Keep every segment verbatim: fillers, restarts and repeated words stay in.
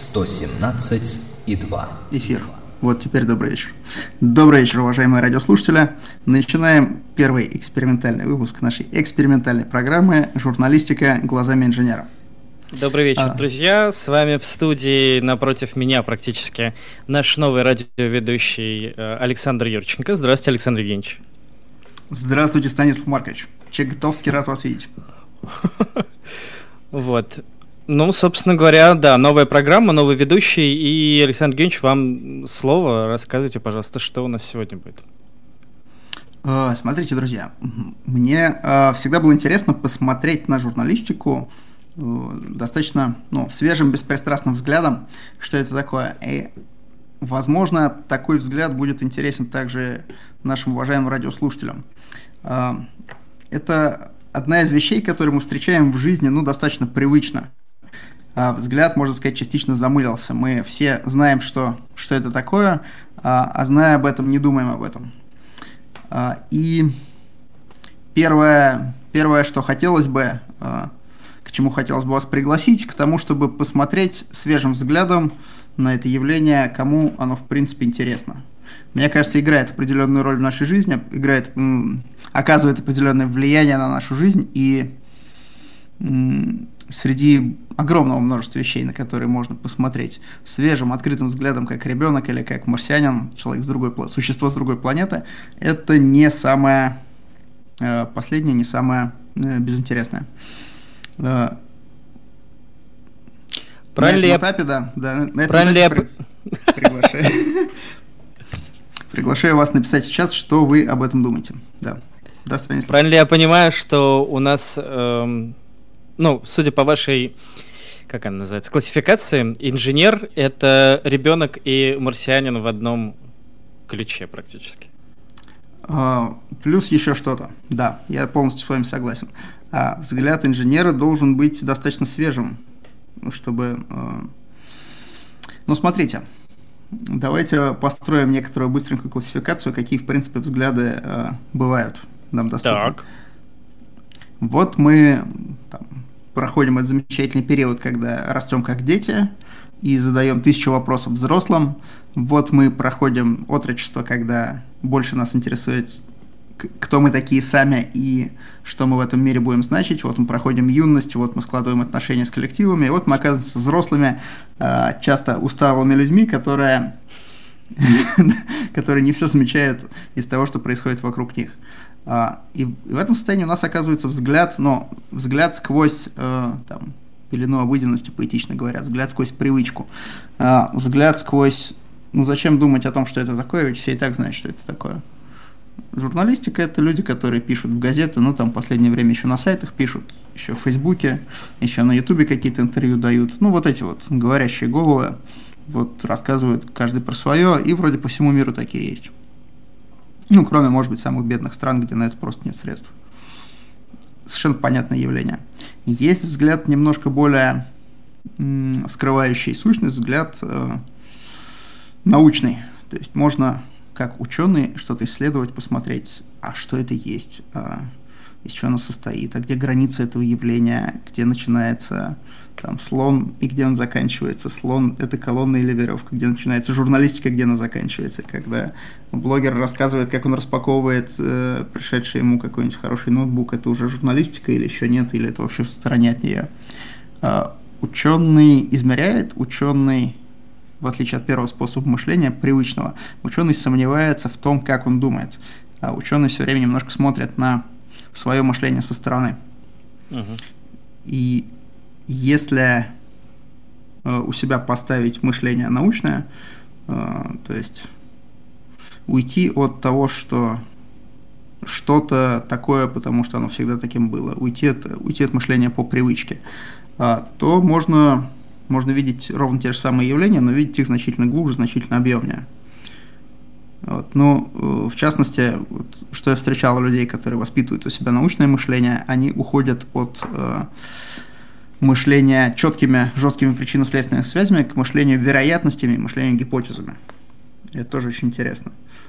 сто семнадцать и два. Эфир. Вот теперь добрый вечер. Добрый вечер, уважаемые радиослушатели. Начинаем первый экспериментальный выпуск нашей экспериментальной программы «Журналистика глазами инженера». Добрый вечер, а... друзья. С вами в студии напротив меня практически наш новый радиоведущий Александр Юрченко. Здравствуйте, Александр Евгеньевич. Здравствуйте, Станислав Маркович. Чеготовский, рад вас видеть. Вот. Ну, собственно говоря, да, новая программа, новый ведущий. И, Александр Евгеньевич, вам слово. Рассказывайте, пожалуйста, что у нас сегодня будет. Смотрите, друзья, мне всегда было интересно посмотреть на журналистику достаточно ну, свежим, беспристрастным взглядом, что это такое. И, возможно, такой взгляд будет интересен также нашим уважаемым радиослушателям. Это одна из вещей, которые мы встречаем в жизни, ну, достаточно привычно. Взгляд, можно сказать, частично замылился. Мы все знаем, что, что это такое, а зная об этом, не думаем об этом. И первое, первое, что хотелось бы, к чему хотелось бы вас пригласить, к тому, чтобы посмотреть свежим взглядом на это явление, кому оно, в принципе, интересно. Мне кажется, играет определенную роль в нашей жизни, играет, оказывает определенное влияние на нашу жизнь, и среди огромного множества вещей, на которые можно посмотреть свежим, открытым взглядом, как ребенок или как марсианин, человек с другой, существо с другой планеты, это не самое последнее, не самое безинтересное. Правильно на этом я... этапе, да, да, на этом Правильно этапе я... приглашаю. Приглашаю вас написать в чат, что вы об этом думаете. Да. Да, Станислав. Правильно ли я понимаю, что у нас, эм, ну, судя по вашей, как она называется, классификации, инженер — это ребенок и марсианин в одном ключе практически? А, плюс еще что-то. Да, я полностью с вами согласен. А взгляд инженера должен быть достаточно свежим, чтобы... Э... Ну, смотрите, давайте построим некоторую быстренькую классификацию, какие, в принципе, взгляды э, бывают нам доступны. Так. Вот мы там, проходим этот замечательный период, когда растем как дети и задаем тысячу вопросов взрослым. Вот мы проходим отрочество, когда больше нас интересует, кто мы такие сами и что мы в этом мире будем значить. Вот мы проходим юность, вот мы складываем отношения с коллективами, и вот мы оказываемся взрослыми, часто усталыми людьми, которые, которые не все замечают из того, что происходит вокруг них. И в этом состоянии у нас оказывается взгляд, но взгляд сквозь там, пелену обыденности, поэтично говоря, взгляд сквозь привычку, взгляд сквозь, ну зачем думать о том, что это такое, ведь все и так знают, что это такое. Журналистика — это люди, которые пишут в газеты, ну там в последнее время еще на сайтах пишут, еще в Фейсбуке, еще на Ютубе какие-то интервью дают. Ну вот эти вот говорящие головы вот рассказывают каждый про свое, и вроде по всему миру такие есть. Ну, кроме, может быть, самых бедных стран, где на это просто нет средств. Совершенно понятное явление. Есть взгляд немножко более м- вскрывающий сущность, взгляд э- научный. То есть можно... как ученый что-то исследовать, посмотреть, а что это есть, а из чего оно состоит, а где границы этого явления, где начинается там слон и где он заканчивается. Слон — это колонна или веревка, где начинается журналистика, где она заканчивается. Когда блогер рассказывает, как он распаковывает э, пришедший ему какой-нибудь хороший ноутбук, это уже журналистика или еще нет, или это вообще в стороне от нее. А ученый измеряет, ученый, в отличие от первого способа мышления, привычного, ученый сомневается в том, как он думает. А ученый все время немножко смотрит на свое мышление со стороны. Uh-huh. И если э, у себя поставить мышление научное, э, то есть уйти от того, что что-то такое, потому что оно всегда таким было, уйти от, уйти от мышления по привычке, э, то можно... Можно видеть ровно те же самые явления, но видеть их значительно глубже, значительно объемнее. Вот. Ну, в частности, вот, что я встречал у людей, которые воспитывают у себя научное мышление, они уходят от э, мышления четкими, жесткими причинно-следственными связями к мышлению вероятностями, мышлению гипотезами. Это тоже очень интересно.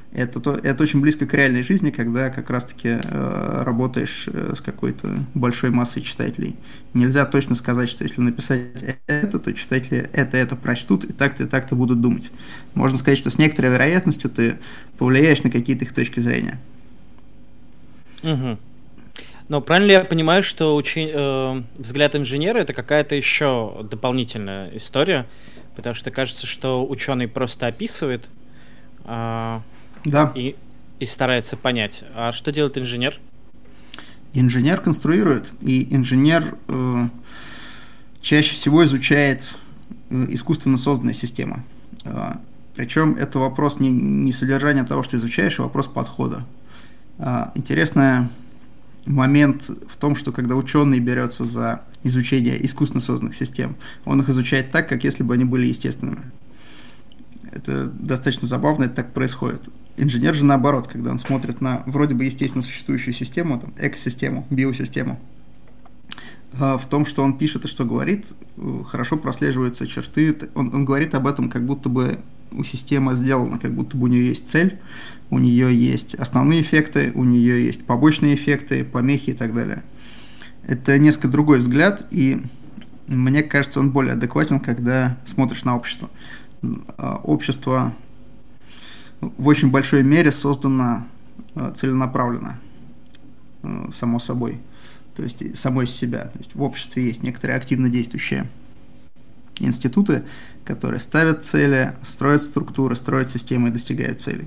Это, то, это очень близко к реальной жизни, когда как раз-таки э, работаешь э, с какой-то большой массой читателей. Нельзя точно сказать, что если написать это, то читатели это-это прочтут, и так-то, и так-то будут думать. Можно сказать, что с некоторой вероятностью ты повлияешь на какие-то их точки зрения. Угу. Но правильно ли я понимаю, что учи... э, взгляд инженера — это какая-то еще дополнительная история? Потому что кажется, что ученый просто описывает... Э... Да. И, и старается понять. А что делает инженер? Инженер конструирует, и инженер э, чаще всего изучает э, искусственно созданные системы. Э, причем это вопрос не, не содержания того, что изучаешь, а вопрос подхода. Э, интересный момент в том, что когда ученый берется за изучение искусственно созданных систем, он их изучает так, как если бы они были естественными. Это достаточно забавно, это так происходит. Инженер же наоборот, когда он смотрит на вроде бы естественно существующую систему, там, экосистему, биосистему, в том, что он пишет и что говорит, хорошо прослеживаются черты. Он, он говорит об этом, как будто бы у системы сделано, как будто бы у нее есть цель, у нее есть основные эффекты, у нее есть побочные эффекты, помехи и так далее. Это несколько другой взгляд, и мне кажется, он более адекватен, когда смотришь на общество. Общество в очень большой мере создано целенаправленно, само собой, то есть само из себя. То есть в обществе есть некоторые активно действующие институты, которые ставят цели, строят структуры, строят системы и достигают целей.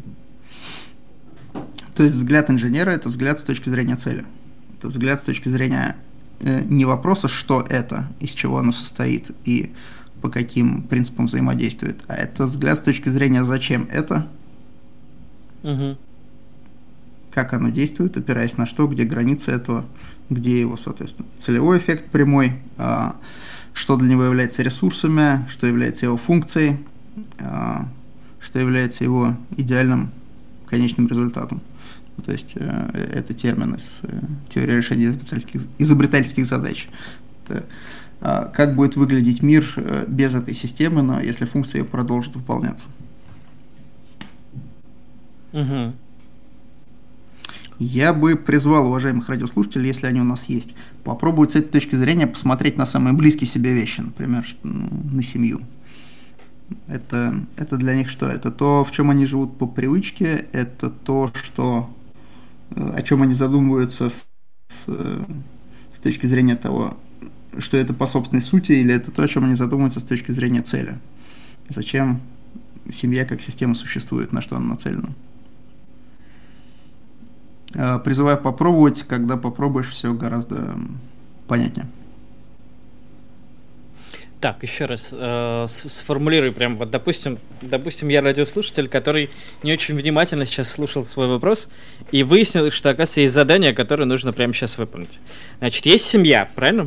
То есть взгляд инженера – это взгляд с точки зрения цели. Это взгляд с точки зрения не вопроса, что это, из чего оно состоит и по каким принципам взаимодействует, а это взгляд с точки зрения «зачем это?», угу. Как оно действует, опираясь на что, где границы этого, где его, соответственно, целевой эффект прямой, что для него является ресурсами, что является его функцией, что является его идеальным конечным результатом. То есть это термин из теории решения изобретательских, изобретательских задач. Это как будет выглядеть мир без этой системы, но если функция ее продолжит выполняться. Угу. Я бы призвал уважаемых радиослушателей, если они у нас есть, попробовать с этой точки зрения посмотреть на самые близкие себе вещи, например, на семью. Это, это для них что? Это то, в чем они живут по привычке, это то, что, о чем они задумываются с, с, с точки зрения того, что это по собственной сути, или это то, о чем они задумываются с точки зрения цели. Зачем семья как система существует, на что она нацелена. Призываю попробовать, когда попробуешь, все гораздо понятнее. Так, еще раз э, сформулируй прям, вот, допустим, допустим, я радиослушатель, который не очень внимательно сейчас слушал свой вопрос и выяснил, что, оказывается, есть задание, которое нужно прямо сейчас выполнить. Значит, есть семья, правильно?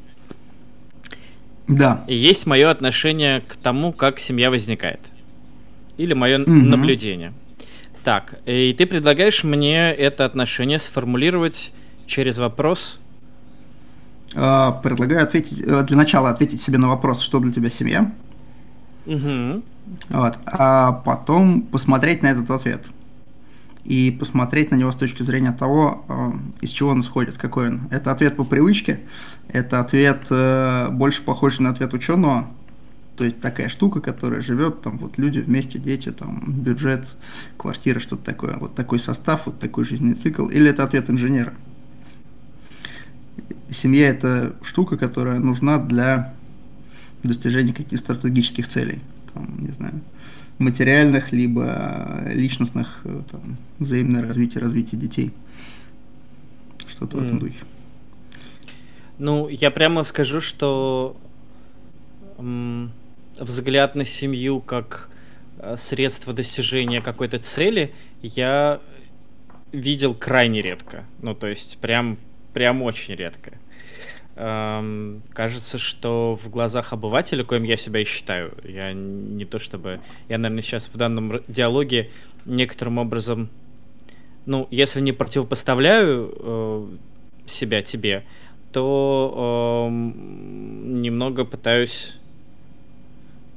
Да. И есть мое отношение к тому, как семья возникает. Или мое угу. наблюдение. Так, и ты предлагаешь мне это отношение сформулировать через вопрос? Предлагаю ответить, для начала ответить себе на вопрос, что для тебя семья. Угу. Вот, а потом посмотреть на этот ответ. И посмотреть на него с точки зрения того, из чего он исходит, какой он. Это ответ по привычке, это ответ больше похожий на ответ ученого. То есть такая штука, которая живет, там вот люди вместе, дети, там бюджет, квартира, что-то такое. Вот такой состав, вот такой жизненный цикл. Или это ответ инженера. Семья – это штука, которая нужна для достижения каких-то стратегических целей. Там, не знаю, материальных, либо личностных, там, взаимное развитие, развитие детей. Что-то mm. в этом духе. Ну, я прямо скажу, что м- взгляд на семью как средство достижения какой-то цели я видел крайне редко. Ну, то есть прям, прям очень редко. Эм, кажется, что в глазах обывателя, коим я себя и считаю, я не то чтобы... Я, наверное, сейчас в данном диалоге некоторым образом, ну, если не противопоставляю э, себя тебе, то э, немного пытаюсь...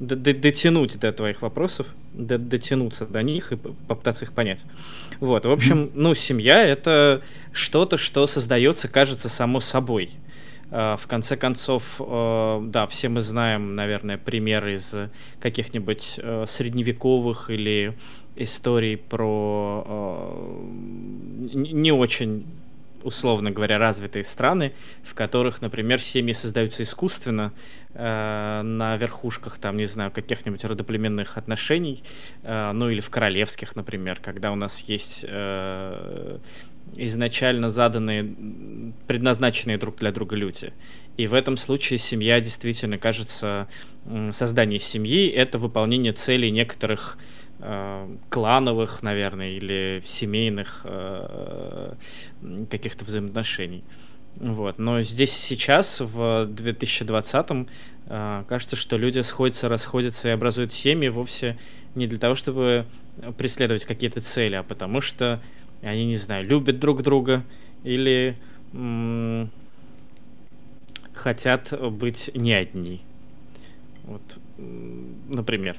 дотянуть до твоих вопросов, дотянуться до них и попытаться их понять. Вот, в общем, ну, семья — это что-то, что создается, кажется, само собой. В конце концов, да, все мы знаем, наверное, примеры из каких-нибудь средневековых или историй про не очень, условно говоря, развитые страны, в которых, например, семьи создаются искусственно э, на верхушках, там, не знаю, каких-нибудь родоплеменных отношений, э, ну или в королевских, например, когда у нас есть э, изначально заданные, предназначенные друг для друга люди. И в этом случае семья действительно, кажется, создание семьи — это выполнение целей некоторых клановых, наверное, или семейных э, каких-то взаимоотношений. Вот. Но здесь сейчас, в две тысячи двадцатом, э, кажется, что люди сходятся, расходятся и образуют семьи вовсе не для того, чтобы преследовать какие-то цели, а потому что они, не знаю, любят друг друга или м- хотят быть не одни. Вот, например.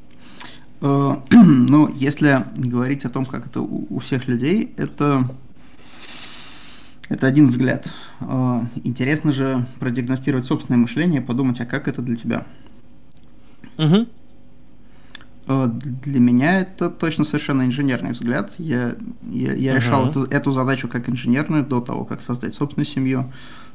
Ну, если говорить о том, как это у всех людей, это, это один взгляд. Интересно же продиагностировать собственное мышление, подумать, а как это для тебя? Угу. Для меня это точно совершенно инженерный взгляд. Я, я, я uh-huh. решал эту, эту задачу как инженерную до того, как создать собственную семью.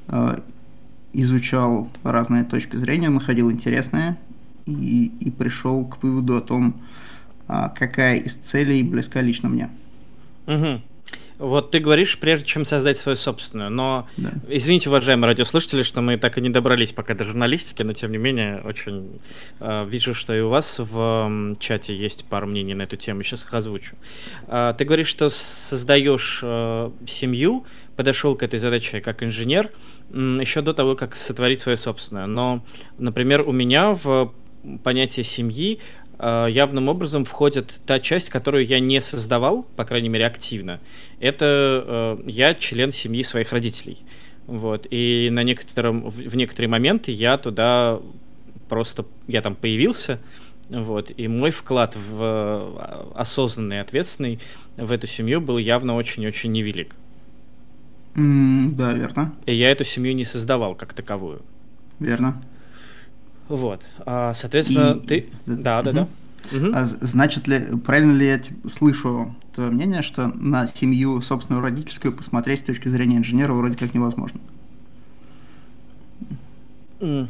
Изучал разные точки зрения, находил интересные. И, и пришел к выводу о том, какая из целей близка лично мне. Угу. Вот ты говоришь, прежде чем создать свою собственную, но, да. Извините, уважаемые радиослушатели, что мы так и не добрались пока до журналистики, но тем не менее, очень э, вижу, что и у вас в э, чате есть пару мнений на эту тему, сейчас их озвучу. Э, ты говоришь, что создаешь э, семью, подошел к этой задаче как инженер, э, еще до того, как сотворить свою собственную, но, например, у меня в понятие семьи э, явным образом входит та часть, которую я не создавал, по крайней мере, активно. Это э, я член семьи своих родителей. Вот. И на некотором, в, в некоторые моменты я туда просто, я там появился, вот, и мой вклад в осознанный и ответственный в эту семью был явно очень-очень невелик. Mm, да, верно. И я эту семью не создавал как таковую. Верно. Вот, а, соответственно, и... ты... Да, да, да. Угу. А значит ли, правильно ли я слышу твое мнение, что на семью собственную родительскую посмотреть с точки зрения инженера вроде как невозможно? Mm.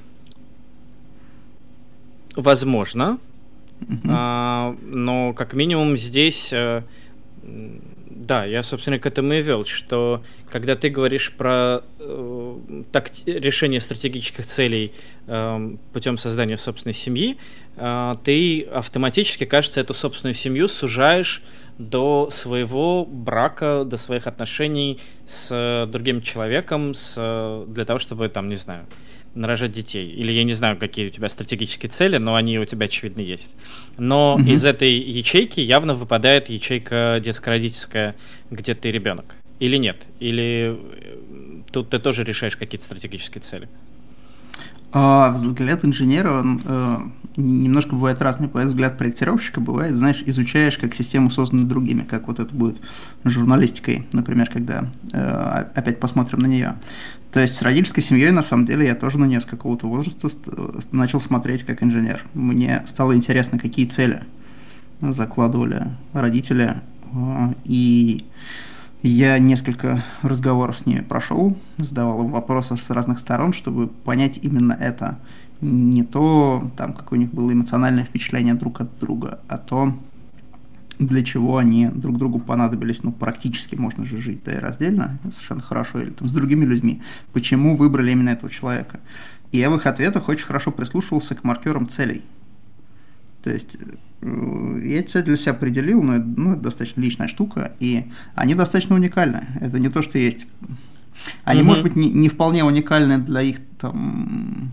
Возможно, угу. а, но как минимум здесь... Да, я, собственно, к этому и вел, что когда ты говоришь про э, так, решение стратегических целей э, путем создания собственной семьи, э, ты автоматически, кажется, эту собственную семью сужаешь до своего брака, до своих отношений с другим человеком, с, для того, чтобы, там, не знаю, нарожать детей. Или я не знаю, какие у тебя стратегические цели, но они у тебя, очевидно, есть. Но mm-hmm. из этой ячейки явно выпадает ячейка детско-родительская, где ты ребенок. Или нет? Или тут ты тоже решаешь какие-то стратегические цели? А, взгляд инженера, он э, немножко бывает разный. Взгляд проектировщика бывает, знаешь, изучаешь, как систему создана другими, как вот это будет журналистикой, например, когда э, опять посмотрим на нее. То есть с родительской семьей, на самом деле, я тоже на нее с какого-то возраста начал смотреть как инженер. Мне стало интересно, какие цели закладывали родители, и я несколько разговоров с ними прошел, задавал им вопросы с разных сторон, чтобы понять именно это. Не то, там, какое у них было эмоциональное впечатление друг от друга, а то, для чего они друг другу понадобились. Ну, практически можно же жить, да и раздельно, совершенно хорошо, или там с другими людьми. Почему выбрали именно этого человека? И я в их ответах очень хорошо прислушивался к маркерам целей. То есть я цель для себя определил, но это, ну, это достаточно личная штука, и они достаточно уникальны. Это не то, что есть. Они, mm-hmm. может быть, не, не вполне уникальны для их там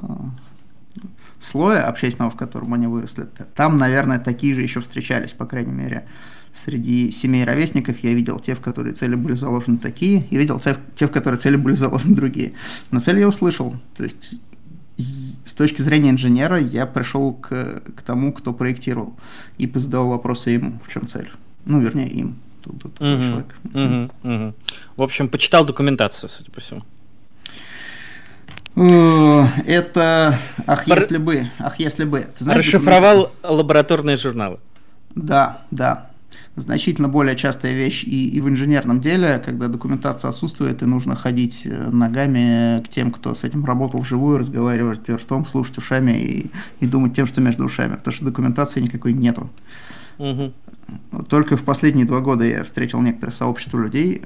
слоя общественного, в котором они выросли. Там, наверное, такие же еще встречались, по крайней мере, среди семей ровесников. Я видел те, в которые цели были заложены такие, и видел те, в которые цели были заложены другие. Но цель я услышал. То есть с точки зрения инженера я пришел к, к тому, кто проектировал, и задавал вопросы ему, в чем цель. Ну, вернее, им. Тут, тут угу, человек. Угу, угу. В общем, почитал документацию, судя по всему. Это ах, Пар... если бы, ах, если бы. Ты знаешь, расшифровал документ... лабораторные журналы. Да, да. Значительно более частая вещь и, и в инженерном деле, когда документация отсутствует, и нужно ходить ногами к тем, кто с этим работал вживую, разговаривать ртом, слушать ушами и, и думать тем, что между ушами, потому что документации никакой нету. Угу. Только в последние два года я встретил некоторое сообщество людей,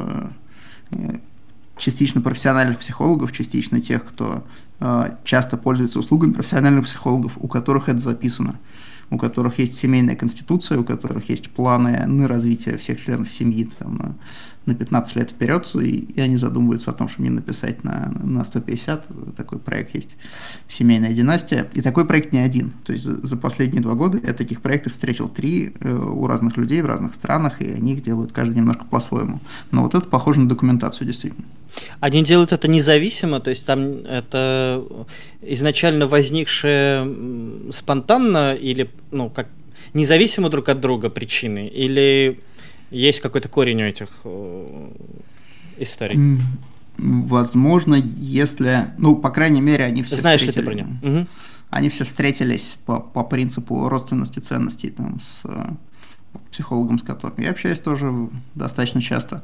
частично профессиональных психологов, частично тех, кто часто пользуется услугами профессиональных психологов, у которых это записано, у которых есть семейная конституция, у которых есть планы на развитие всех членов семьи там, на, на пятнадцать лет вперед, и, и они задумываются о том, чтобы мне написать на, на сто пятьдесят. Такой проект есть «Семейная династия». И такой проект не один. То есть за, за последние два года я таких проектов встретил три э, у разных людей в разных странах, и они их делают каждый немножко по-своему. Но вот это похоже на документацию, действительно. Они делают это независимо, то есть там это изначально возникшее спонтанно или ну, как независимо друг от друга причины, или есть какой-то корень у этих э, историй? Возможно, если... Ну, по крайней мере, они все Знаешь ли ты про них? Угу. Они все встретились по, по принципу родственности ценностей там, с психологом, с которым я общаюсь тоже достаточно часто.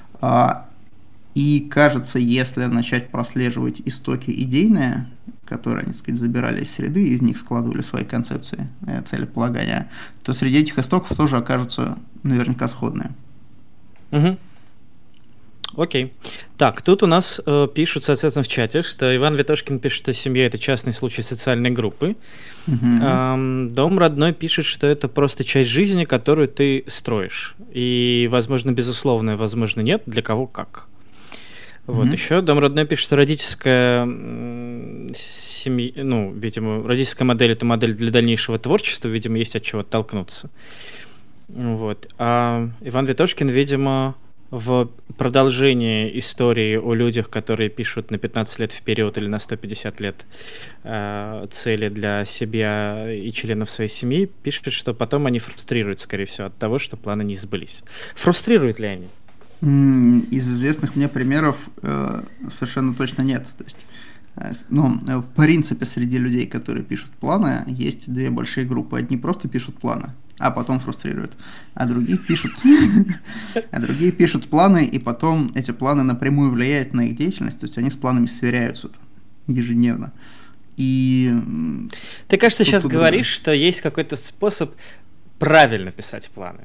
И, кажется, если начать прослеживать истоки идейные, которые, они, так сказать, забирали из среды, из них складывали свои концепции, целеполагания, то среди этих истоков тоже окажутся наверняка сходные. Угу. Окей. Так, тут у нас э, пишут, соответственно, в чате, что Иван Ветошкин пишет, что семья – это частный случай социальной группы. Угу. Эм, Дом родной пишет, что это просто часть жизни, которую ты строишь. И, возможно, безусловно, возможно, нет, для кого как. Вот mm-hmm. еще Дом родной пишет, что родительская семья, ну, видимо, родительская модель – это модель для дальнейшего творчества, видимо, есть от чего оттолкнуться. Вот. А Иван Ветошкин, видимо, в продолжении истории о людях, которые пишут на пятнадцать лет вперед или на сто пятьдесят лет э, цели для себя и членов своей семьи, пишет, что потом они фрустрируют, скорее всего, от того, что планы не сбылись. Фрустрируют ли они? Из известных мне примеров э, совершенно точно нет. То есть, э, ну, в принципе, среди людей, которые пишут планы, есть две большие группы. Одни просто пишут планы, а потом фрустрируют, а другие пишут, а другие пишут планы, и потом эти планы напрямую влияют на их деятельность. То есть они с планами сверяются ежедневно. И ты, кажется, сейчас говоришь, что есть какой-то способ правильно писать планы.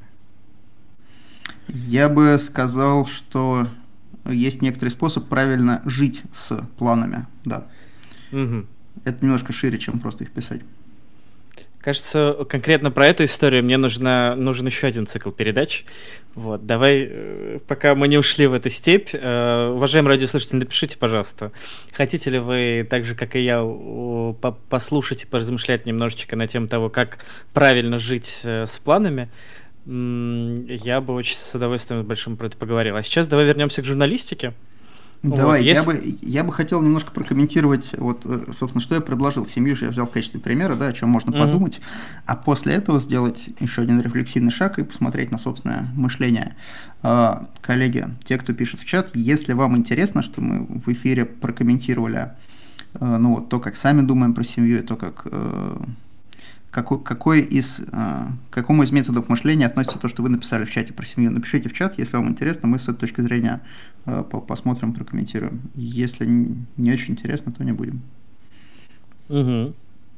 Я бы сказал, что есть некоторый способ правильно жить с планами, да. Угу. Это немножко шире, чем просто их писать. Кажется, конкретно про эту историю мне нужно, нужен еще один цикл передач. Вот, давай, пока мы не ушли в эту степь, э, уважаемые радиослушатели, напишите, пожалуйста, хотите ли вы, так же, как и я, послушать и поразмышлять немножечко на тему того, как правильно жить с планами. Я бы очень с удовольствием большим про это поговорил. А сейчас давай вернемся к журналистике. Давай, вот, я, есть... бы, я бы хотел немножко прокомментировать, вот, собственно, что я предложил. Семью же я взял в качестве примера, да, о чем можно mm-hmm. подумать, а после этого сделать еще один рефлексивный шаг и посмотреть на собственное мышление. Коллеги, те, кто пишет в чат, если вам интересно, что мы в эфире прокомментировали ну, вот, то, как сами думаем про семью, и то, как... Какой, какой из, к какому из методов мышления относится то, что вы написали в чате про семью? Напишите в чат, если вам интересно, мы с этой точки зрения посмотрим, прокомментируем. Если не очень интересно, то не будем. Угу.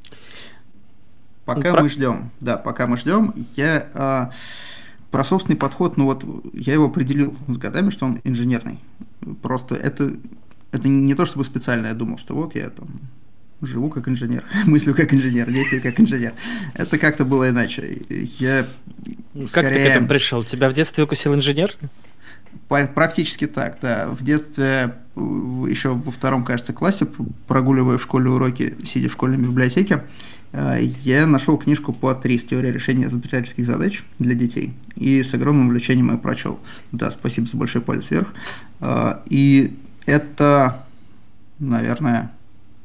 Пока про... мы ждем, да, пока мы ждем, я а, про собственный подход, ну вот я его определил с годами, что он инженерный. Просто это, это не то, чтобы специально я думал, что вот я там... живу как инженер, мыслю как инженер, действую как инженер. Это как-то было иначе. Я как скорее... ты к этому пришел? Тебя в детстве укусил инженер? Практически так, да. В детстве, еще во втором, кажется, классе, прогуливая в школе уроки, сидя в школьной библиотеке, я нашел книжку по ТРИЗ, теория решения изобретательских задач для детей, и с огромным увлечением ее прочел. Да, спасибо за большой палец вверх. И это, наверное...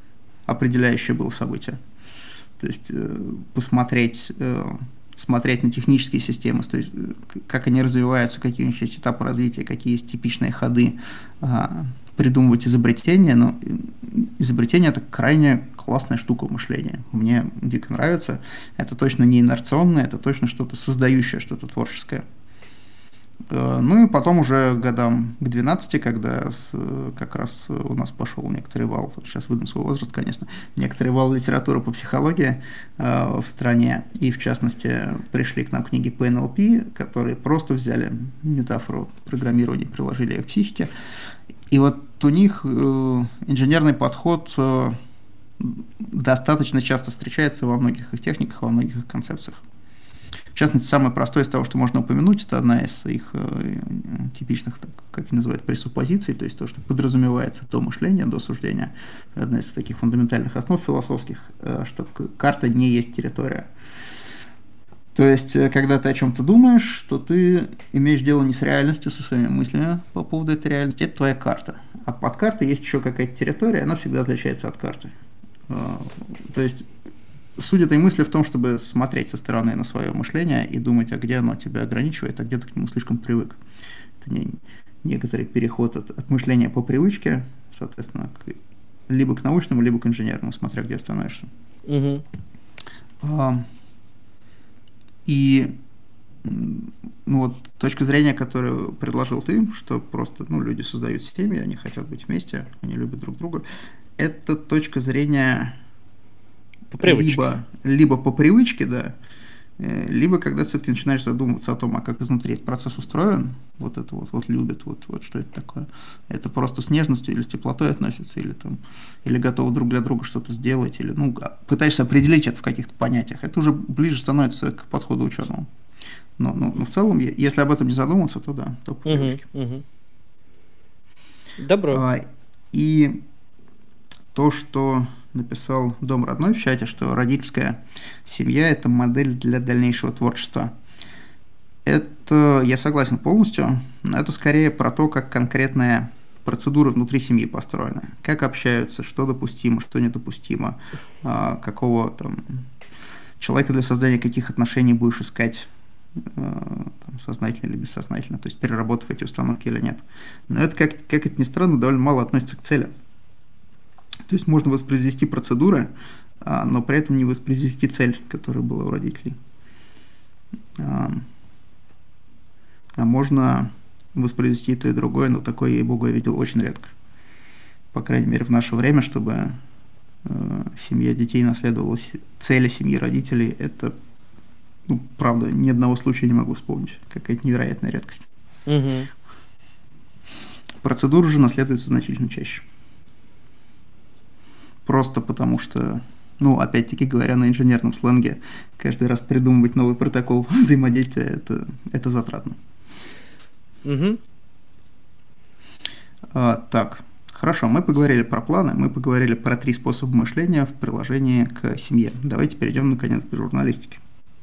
определяющее было событие. То есть посмотреть, смотреть на технические системы, то есть как они развиваются, какие у них есть этапы развития, какие есть типичные ходы, придумывать изобретения, но изобретение – это крайне классная штука в мышлении. Мне дико нравится. Это точно не инерционное, это точно что-то создающее, что-то творческое. Ну и потом уже годам к двенадцати, когда как раз у нас пошел некоторый вал, сейчас выдам свой возраст, конечно, некоторый вал литературы по психологии в стране, и в частности пришли к нам книги по эн эл пи, которые просто взяли метафору программирования, приложили ее к психике. И вот у них инженерный подход достаточно часто встречается во многих их техниках, во многих их концепциях. В частности, самое простое из того, что можно упомянуть, это одна из их э, типичных, так, как они называют, пресуппозиций, то есть то, что подразумевается до мышления, до суждения. Одна из таких фундаментальных основ философских, э, что карта не есть территория. То есть, когда ты о чем-то думаешь, то ты имеешь дело не с реальностью, со своими мыслями по поводу этой реальности, это твоя карта. А под картой есть еще какая-то территория, она всегда отличается от карты. Э, то есть, суть этой мысли в том, чтобы смотреть со стороны на свое мышление и думать, а где оно тебя ограничивает, а где ты к нему слишком привык. Это не, некоторый переход от, от мышления по привычке, соответственно, к, либо к научному, либо к инженерному, смотря где остановишься. Угу. А, и ну, вот точка зрения, которую предложил ты, что просто ну, люди создают семьи, они хотят быть вместе, они любят друг друга, это точка зрения... По либо, либо по привычке, да, либо когда все-таки начинаешь задумываться о том, а как изнутри этот процесс устроен, вот это вот, вот любят, вот, вот что это такое. Это просто с нежностью или с теплотой относится, или там, или готовы друг для друга что-то сделать, или, ну, пытаешься определить это в каких-то понятиях. Это уже ближе становится к подходу ученого. Но, но, но в целом, если об этом не задумываться, то да, то по привычке. Угу, угу. Добро. А, и то, что написал Дом родной в чате, что родительская семья – это модель для дальнейшего творчества. Это я согласен полностью, но это скорее про то, как конкретная процедура внутри семьи построена. Как общаются, что допустимо, что недопустимо, какого там человека для создания каких отношений будешь искать, там, сознательно или бессознательно, то есть переработав эти установки или нет. Но это, как, как это ни странно, довольно мало относится к цели. То есть можно воспроизвести процедуры, но при этом не воспроизвести цель, которая была у родителей. А можно воспроизвести и то, и другое, но такое, ей-богу, я видел очень редко. По крайней мере, в наше время, чтобы семья детей наследовала цели семьи родителей, это, ну, правда, ни одного случая не могу вспомнить. Какая-то невероятная редкость. Угу. Процедуры же наследуются значительно чаще. Просто потому что, ну, опять-таки говоря на инженерном сленге, каждый раз придумывать новый протокол взаимодействия, это, это затратно. Угу. А, так, хорошо, мы поговорили про планы, мы поговорили про три способа мышления в приложении к семье. Давайте перейдем, наконец, к журналистике.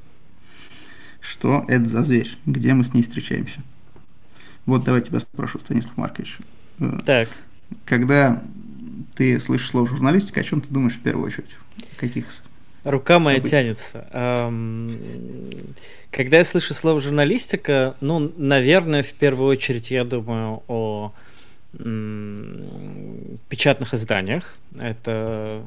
Что это за зверь? Где мы с ней встречаемся? Вот давай тебя спрошу, Станислав Маркович. Так. Когда ты слышишь слово журналистика, о чем ты думаешь в первую очередь? Каких Рука моя событий? тянется. Когда я слышу слово журналистика, ну, наверное, в первую очередь я думаю о м- печатных изданиях. Это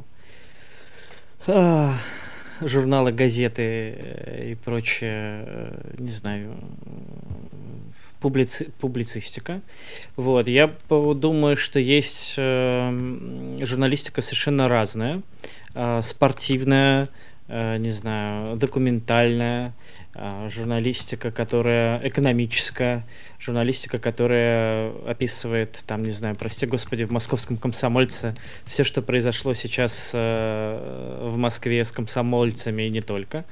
а, журналы, газеты и прочее, не знаю, публици- публицистика. Вот. Я думаю, что есть э, журналистика совершенно разная. Э, спортивная, э, не знаю, документальная, э, журналистика, которая экономическая, журналистика, которая описывает, там, не знаю, прости господи, в московском комсомольце все, что произошло сейчас э, в Москве с комсомольцами и не только.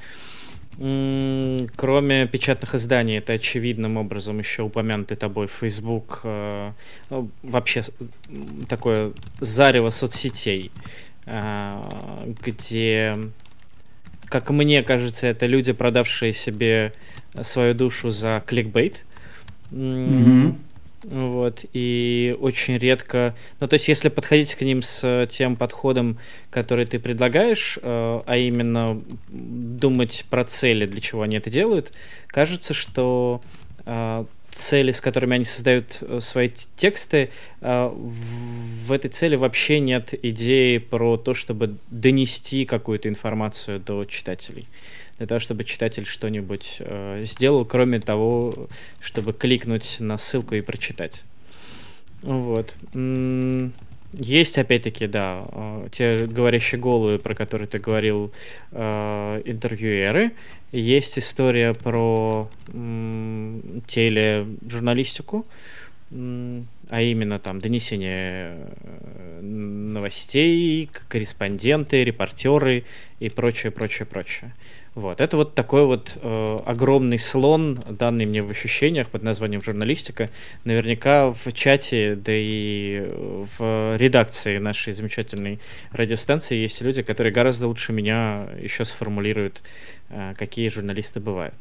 Кроме печатных изданий, это очевидным образом еще упомянутый тобой Facebook, э, ну, вообще такое зарево соцсетей, э, где, как мне кажется, это люди, продавшие себе свою душу за кликбейт. Mm-hmm. Вот, и очень редко... Ну, то есть, если подходить к ним с тем подходом, который ты предлагаешь, э, а именно думать про цели, для чего они это делают, кажется, что э, цели, с которыми они создают э, свои т- тексты, э, в, в этой цели вообще нет идеи про то, чтобы донести какую-то информацию до читателей. Для того, чтобы читатель что-нибудь э, сделал, кроме того, чтобы кликнуть на ссылку и прочитать. Вот. М, Есть, опять-таки, да, э, те говорящие головы, про которые ты говорил, э, интервьюеры. Есть история про м, тележурналистику, м, а именно там донесение э, новостей, к- корреспонденты, репортеры и прочее, прочее, прочее. Вот. Это вот такой вот э, огромный слон, данный мне в ощущениях под названием журналистика. Наверняка в чате, да и э, в редакции нашей замечательной радиостанции есть люди, которые гораздо лучше меня еще сформулируют, э, какие журналисты бывают.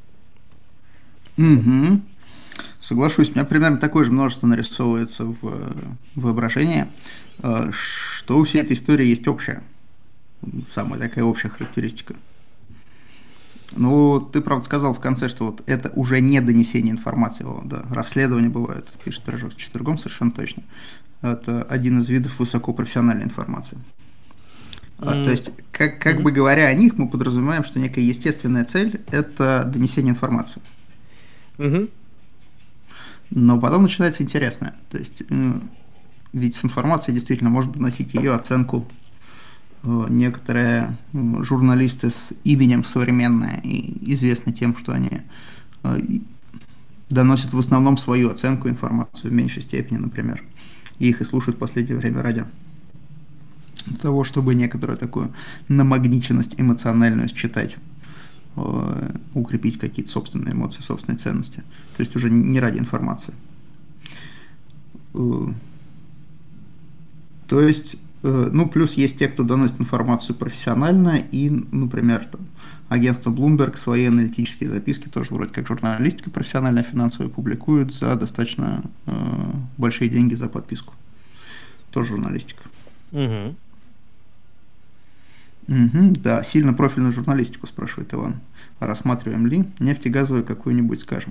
Угу. Соглашусь, у меня примерно такое же множество нарисовывается в э, воображении. Э, Что у всей этой истории есть общее? Самая такая общая характеристика. Ну, ты, правда, сказал в конце, что вот это уже не донесение информации, о, да, расследования бывают, пишет Пирожок четвергом, совершенно точно. Это один из видов высокопрофессиональной информации. А, М, то есть, как, как мгм. бы говоря о них, мы подразумеваем, что некая естественная цель – это донесение информации. Мгм. Но потом начинается интересное. То есть, э, ведь с информацией действительно можно доносить ее оценку. Э, Некоторые м, журналисты с именем современные и известны тем, что они э, и доносят в основном свою оценку, информацию в меньшей степени, например. И их и слушают в последнее время ради того, чтобы некоторую такую намагниченность эмоциональную считать, э, укрепить какие-то собственные эмоции, собственные ценности. То есть уже не ради информации. Э, То есть, э, ну, плюс есть те, кто доносит информацию профессионально, и, например, там, агентство Bloomberg свои аналитические записки тоже вроде как журналистика профессиональная, финансовая публикует за достаточно э, большие деньги за подписку. Тоже журналистика. Мгм. Мгм, да, сильно профильную журналистику, спрашивает Иван. А рассматриваем ли нефтегазовую какую-нибудь, скажем?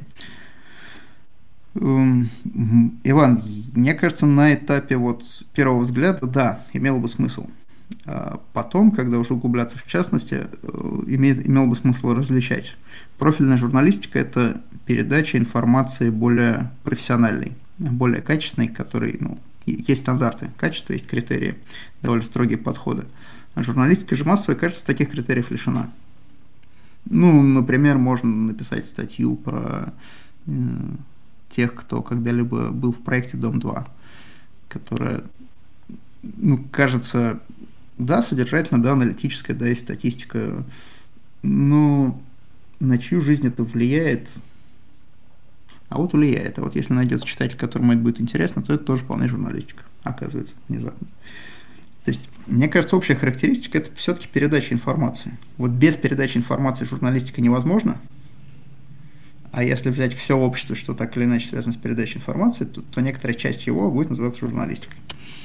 Эм, м, Иван, мне кажется, на этапе вот с первого взгляда, да, имело бы смысл. А потом, когда уже углубляться в частности, э, имеет, имело бы смысл различать. Профильная журналистика – это передача информации более профессиональной, более качественной, которой, ну, и- есть стандарты качества, есть критерии, довольно строгие подходы. А журналистика же массовая, кажется, таких критериев лишена. Ну, например, можно написать статью про э, тех, кто когда-либо был в проекте Дом-два, которая, ну, кажется, да, содержательно, да, аналитическая, да, и статистика, но на чью жизнь это влияет? А вот влияет. А вот если найдется читатель, которому это будет интересно, то это тоже вполне журналистика, оказывается, внезапно. То есть, мне кажется, общая характеристика – это все-таки передача информации. Вот без передачи информации журналистика невозможна. А если взять все общество, что так или иначе связано с передачей информации, то, то некоторая часть его будет называться журналистикой.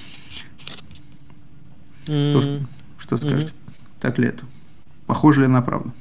Что, М, что мгм. скажете? Так ли это? Похоже ли на правду?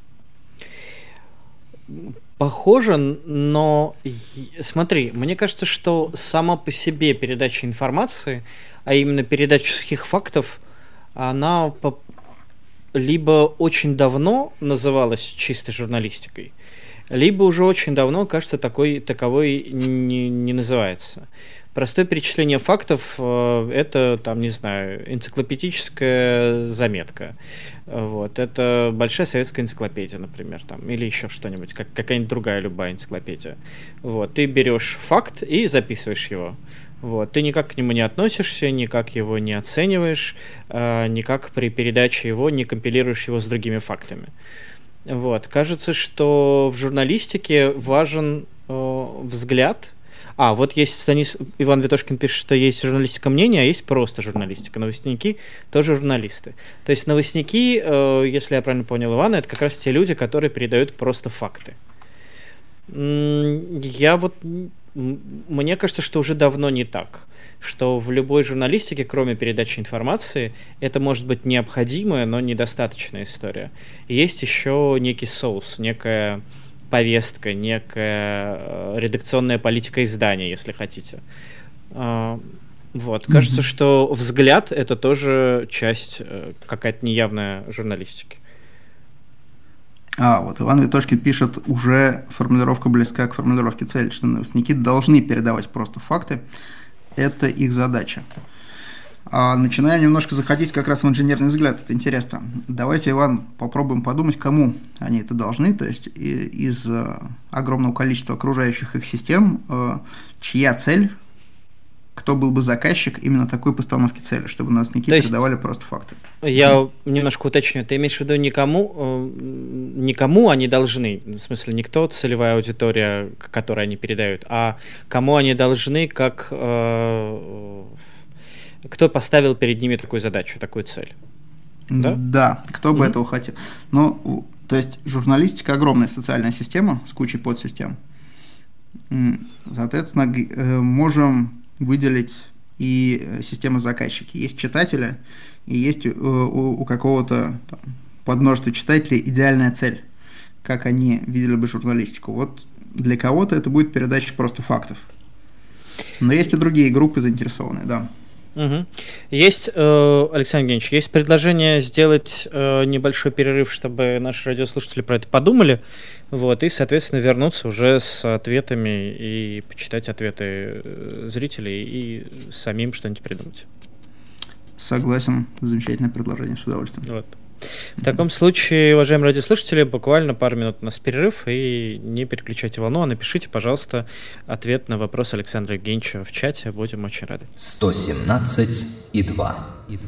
Похоже, но и- смотри, мне кажется, что сама по себе передача информации, а именно передача сухих фактов, она по- либо очень давно называлась чистой журналистикой, либо уже очень давно, кажется, такой, таковой не, не называется. Простое перечисление фактов э, это, там, не знаю, энциклопедическая заметка. Э, Вот, это большая советская энциклопедия, например, там, или еще что-нибудь, как какая-нибудь другая любая энциклопедия. Вот, ты берешь факт и записываешь его. Вот, ты никак к нему не относишься, никак его не оцениваешь, э, никак при передаче его не компилируешь его с другими фактами. Вот. Кажется, что в журналистике важен э, взгляд. А, вот есть Станис... Иван Витошкин пишет, что есть журналистика мнения, а есть просто журналистика. Новостники тоже журналисты. То есть новостники, э, если я правильно понял Ивана, это как раз те люди, которые передают просто факты. М, Я вот мне кажется, что уже давно не так. Что в любой журналистике, кроме передачи информации, это может быть необходимая, но недостаточная история. И есть еще некий соус, некая повестка, некая редакционная политика издания, если хотите. Вот. Кажется, mm-hmm. что взгляд — это тоже часть какая-то неявная журналистики. А, вот Иван Витошкин пишет, уже формулировка близка к формулировке цели, что новостники должны передавать просто факты. Это их задача. А начинаем немножко заходить как раз в инженерный взгляд. Это интересно. Давайте, Иван, попробуем подумать, кому они это должны. То есть из огромного количества окружающих их систем, чья цель, кто был бы заказчик именно такой постановки цели, чтобы новостники передавали просто факты. Я немножко уточню. Ты имеешь в виду никому, никому они должны, в смысле никто, целевая аудитория, которой они передают, а кому они должны, как кто поставил перед ними такую задачу, такую цель? Да, да, кто бы mm-hmm. этого хотел. Ну, то есть журналистика огромная социальная система с кучей подсистем. Соответственно, можем выделить и системы заказчики. Есть читатели, и есть у, у, у какого-то там подмножества читателей идеальная цель, как они видели бы журналистику. Вот для кого-то это будет передача просто фактов. Но есть и другие группы заинтересованные, да. Угу. Есть, э, Александр Евгеньевич, есть предложение сделать э, небольшой перерыв, чтобы наши радиослушатели про это подумали, вот, и, соответственно, вернуться уже с ответами и почитать ответы зрителей и самим что-нибудь придумать. Согласен, замечательное предложение, с удовольствием. Вот. В таком случае, уважаемые радиослушатели, буквально пару минут у нас перерыв, и не переключайте волну, а напишите, пожалуйста, ответ на вопрос Александра Евгеньевича в чате, будем очень рады. сто семнадцать и два.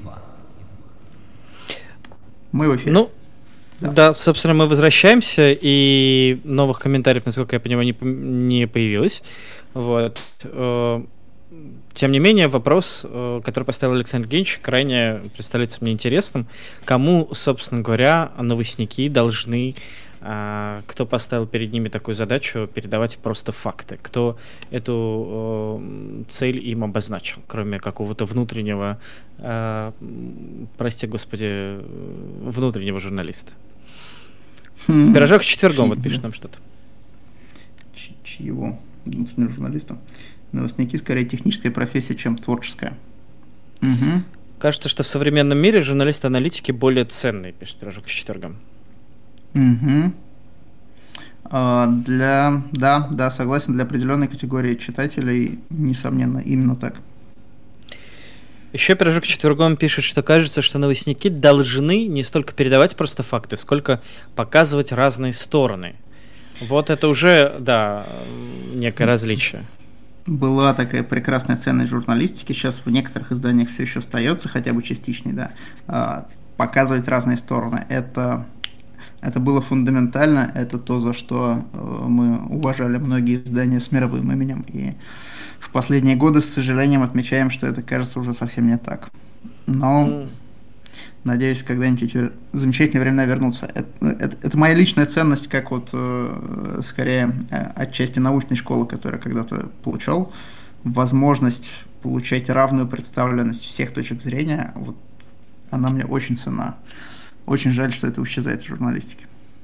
Мы в эфире. Ну, да. да, собственно, мы возвращаемся, и новых комментариев, насколько я понимаю, не, не появилось. Вот. Тем не менее, вопрос, который поставил Александр Евгеньевич, крайне представляется мне интересным. Кому, собственно говоря, новостники должны, кто поставил перед ними такую задачу, передавать просто факты? Кто эту цель им обозначил, кроме какого-то внутреннего, прости господи, внутреннего журналиста? Хм. Пирожок с четвергом, вот пишет нам что-то. Чьего? Внутреннего журналиста? Новостники скорее техническая профессия, чем творческая. Угу. Кажется, что в современном мире журналисты-аналитики более ценные, пишет Пирожок с четвергом. Угу. А, для, да, да, согласен, для определенной категории читателей, несомненно, именно так. Еще Пирожок с четвергом пишет, что кажется, что новостники должны не столько передавать просто факты, сколько показывать разные стороны. Вот это уже, да, некое различие. Была такая прекрасная ценность журналистики, сейчас в некоторых изданиях все еще остается, хотя бы частичной, да, показывать разные стороны. Это, это было фундаментально, это то, за что мы уважали многие издания с мировым именем, и в последние годы, с сожалением, отмечаем, что это, кажется, уже совсем не так. Но, mm. надеюсь, когда-нибудь эти замечательные времена вернутся. Это, это, это моя личная ценность, как вот, э, скорее, отчасти научной школы, которую я когда-то получал. Возможность получать равную представленность всех точек зрения, вот, она мне очень ценна. Очень жаль, что это исчезает в журналистике.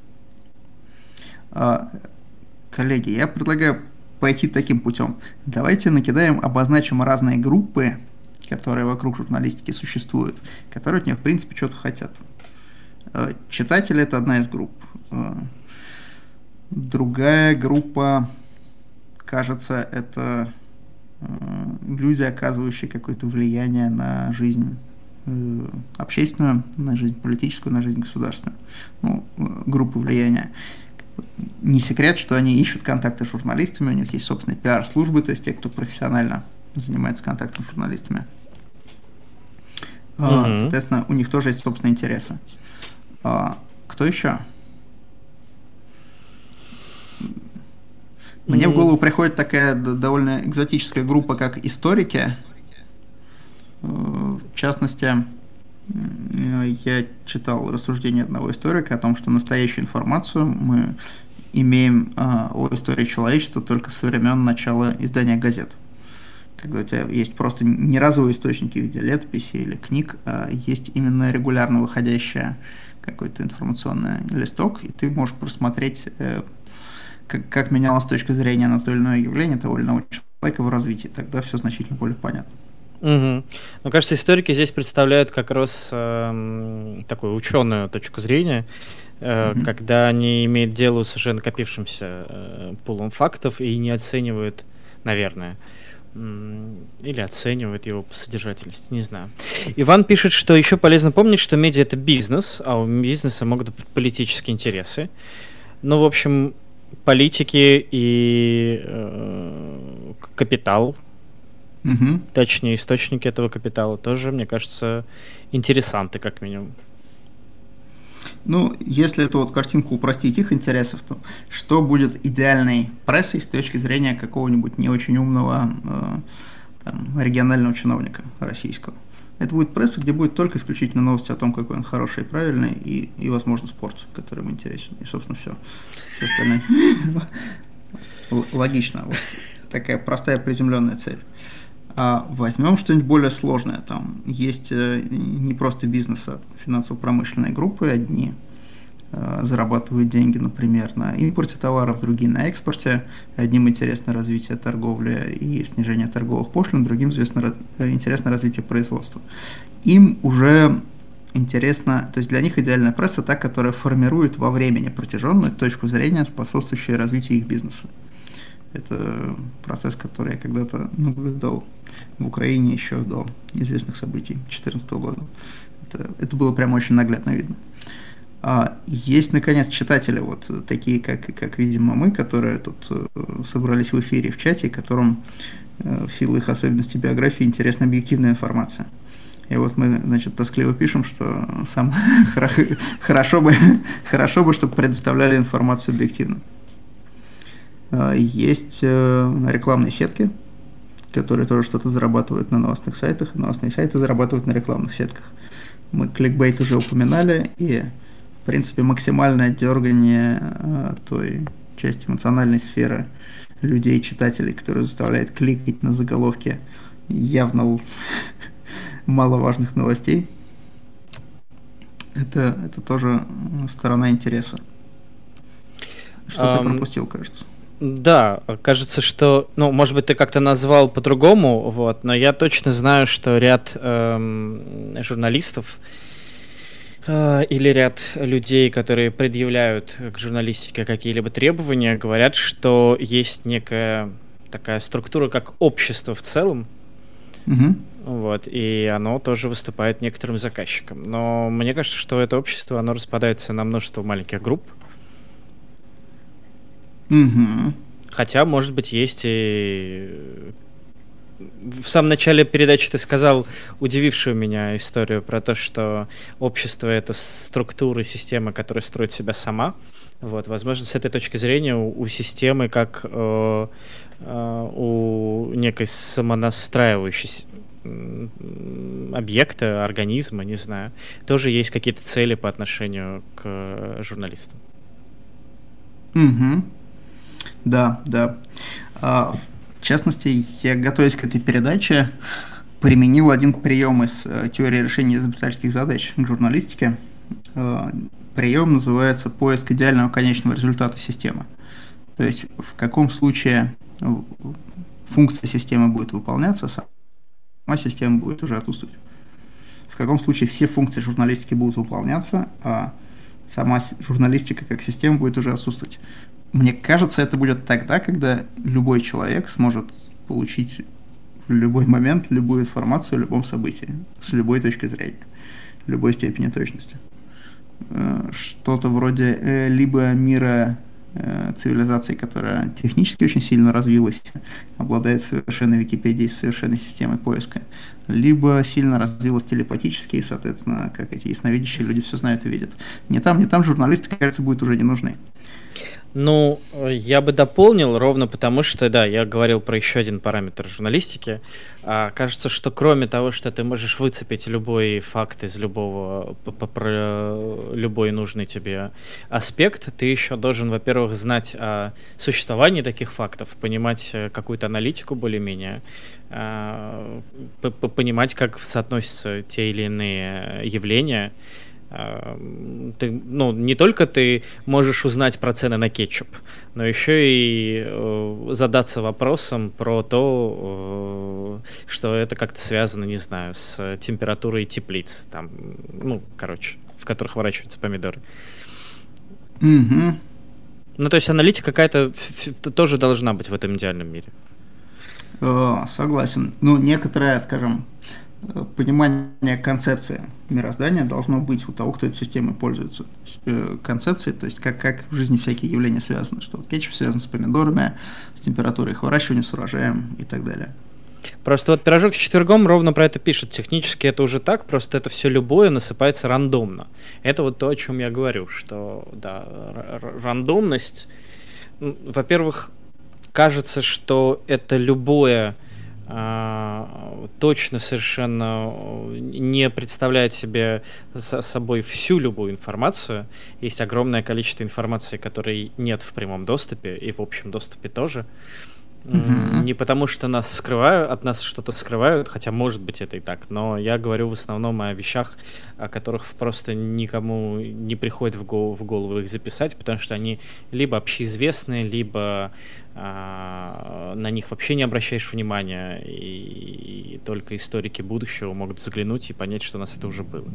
А, коллеги, я предлагаю пойти таким путем. Давайте накидаем, обозначим разные группы, которые вокруг журналистики существуют, которые от нее, в принципе, что-то хотят. Читатели – это одна из групп. Другая группа, кажется, это люди, оказывающие какое-то влияние на жизнь общественную, на жизнь политическую, на жизнь государственную. Ну, группы влияния. Не секрет, что они ищут контакты с журналистами, у них есть собственные пиар-службы, то есть те, кто профессионально занимается контактом с журналистами. Mm-hmm. Соответственно, у них тоже есть собственные интересы. Кто еще? Мне mm-hmm. в голову приходит такая довольно экзотическая группа, как историки. В частности, я читал рассуждение одного историка о том, что настоящую информацию мы имеем а, о истории человечества только со времен начала издания газет. Когда у тебя есть просто не разовые источники в виде летописи или книг, а есть именно регулярно выходящий какой-то информационный листок, и ты можешь просмотреть, э, как, как менялась точка зрения на то или иное явление того или иного человека в развитии. Тогда все значительно более понятно. Угу. Мне кажется, историки здесь представляют как раз э, такую ученую точку зрения, э, угу. когда они имеют дело с уже накопившимся э, пулом фактов и не оценивают, наверное, или оценивают его по содержательности, не знаю. Иван пишет, что еще полезно помнить, что медиа — это бизнес, а у бизнеса могут быть политические интересы. Ну, в общем, политики и э, капитал, угу. точнее, источники этого капитала тоже, мне кажется, интересанты, как минимум. Ну, если эту вот картинку упростить их интересов, то что будет идеальной прессой с точки зрения какого-нибудь не очень умного э, там, регионального чиновника российского? Это будет пресса, где будет только исключительно новости о том, какой он хороший и правильный, и, и возможно, спорт, который ему интересен. И, собственно, все. Все остальное. Логично. Вот такая простая приземленная цель. А возьмем что-нибудь более сложное. Там есть не просто бизнес, а финансово-промышленные группы. Одни э, зарабатывают деньги, например, на импорте товаров, другие на экспорте. Одним интересно развитие торговли и снижение торговых пошлин, другим известно, интересно развитие производства. Им уже интересно, то есть для них идеальная пресса та, которая формирует во времени протяженную точку зрения, способствующую развитию их бизнеса. Это процесс, который я когда-то наблюдал в Украине еще до известных событий две тысячи четырнадцатого года. Это, это было прямо очень наглядно видно. А есть, наконец, читатели, вот такие, как, как видимо, мы, которые тут собрались в эфире в чате, которым в силу их особенностей биографии интересна объективная информация. И вот мы, значит, тоскливо пишем, что сам хорошо бы, хорошо бы, чтобы предоставляли информацию объективно. Есть рекламные сетки, которые тоже что-то зарабатывают на новостных сайтах, новостные сайты зарабатывают на рекламных сетках. Мы кликбейт уже упоминали, и, в принципе, максимальное дергание той части эмоциональной сферы людей, читателей, которые заставляют кликать на заголовки явно маловажных новостей. Это, это тоже сторона интереса. Что-то um... я пропустил, кажется. Да, кажется, что, ну, может быть, ты как-то назвал по-другому, вот, но я точно знаю, что ряд эм, журналистов э, или ряд людей, которые предъявляют к журналистике какие-либо требования, говорят, что есть некая такая структура, как общество в целом, угу. вот, и оно тоже выступает некоторым заказчиком. Но мне кажется, что это общество, оно распадается на множество маленьких групп. Угу. Хотя, может быть, есть и... В самом начале передачи ты сказал удивившую меня историю про то, что общество — это структура, система, которая строит себя сама. Вот, возможно, с этой точки зрения у, у системы, как э, э, у некой самонастраивающейся объекта, организма, не знаю, тоже есть какие-то цели по отношению к журналистам. Угу. Да, да. А, в частности, я, готовясь к этой передаче, применил один прием из э, теории решения изобретательских задач к журналистике. Э, прием называется поиск идеального конечного результата системы. То есть в каком случае функция системы будет выполняться, сама система будет уже отсутствовать. В каком случае все функции журналистики будут выполняться, а сама журналистика как система будет уже отсутствовать. Мне кажется, это будет тогда, когда любой человек сможет получить в любой момент любую информацию о любом событии, с любой точки зрения, любой степени точности. Что-то вроде либо мира цивилизации, которая технически очень сильно развилась, обладает совершенной Википедией, совершенной системой поиска, либо сильно развилась телепатически, и, соответственно, как эти ясновидящие люди все знают и видят. Не там, не там журналисты, кажется, будут уже не нужны. Ну, я бы дополнил ровно потому, что, да, я говорил про еще один параметр журналистики. А, кажется, что кроме того, что ты можешь выцепить любой факт из любого, про любой нужный тебе аспект, ты еще должен, во-первых, знать о существовании таких фактов, понимать какую-то аналитику более-менее, понимать, как соотносятся те или иные явления. Ты, ну, не только ты можешь узнать про цены на кетчуп, но еще и э, задаться вопросом про то, э, что это как-то связано, не знаю, с температурой теплиц, там, ну, короче, в которых выращиваются помидоры. Угу. Ну, то есть аналитика какая-то тоже должна быть в этом идеальном мире. О, согласен. Ну, некоторая, скажем, понимание концепции мироздания должно быть у того, кто этой системой пользуется. То есть, э, концепции, то есть как, как в жизни всякие явления связаны, что вот кетчуп связан с помидорами, с температурой их выращивания, с урожаем и так далее. Просто вот «Пирожок с четвергом» ровно про это пишет. Технически это уже так, просто это все любое насыпается рандомно. Это вот то, о чем я говорю, что, да, р- рандомность, ну, во-первых, кажется, что это любое точно совершенно не представляет себе собой всю любую информацию. Есть огромное количество информации, которой нет в прямом доступе и в общем доступе тоже. Mm-hmm. Не потому, что нас скрывают, от нас что-то скрывают, хотя может быть это и так, но я говорю в основном о вещах, о которых просто никому не приходит в голову, в голову их записать, потому что они либо общеизвестные, либо а, на них вообще не обращаешь внимания, и, и только историки будущего могут взглянуть и понять, что у нас это уже было.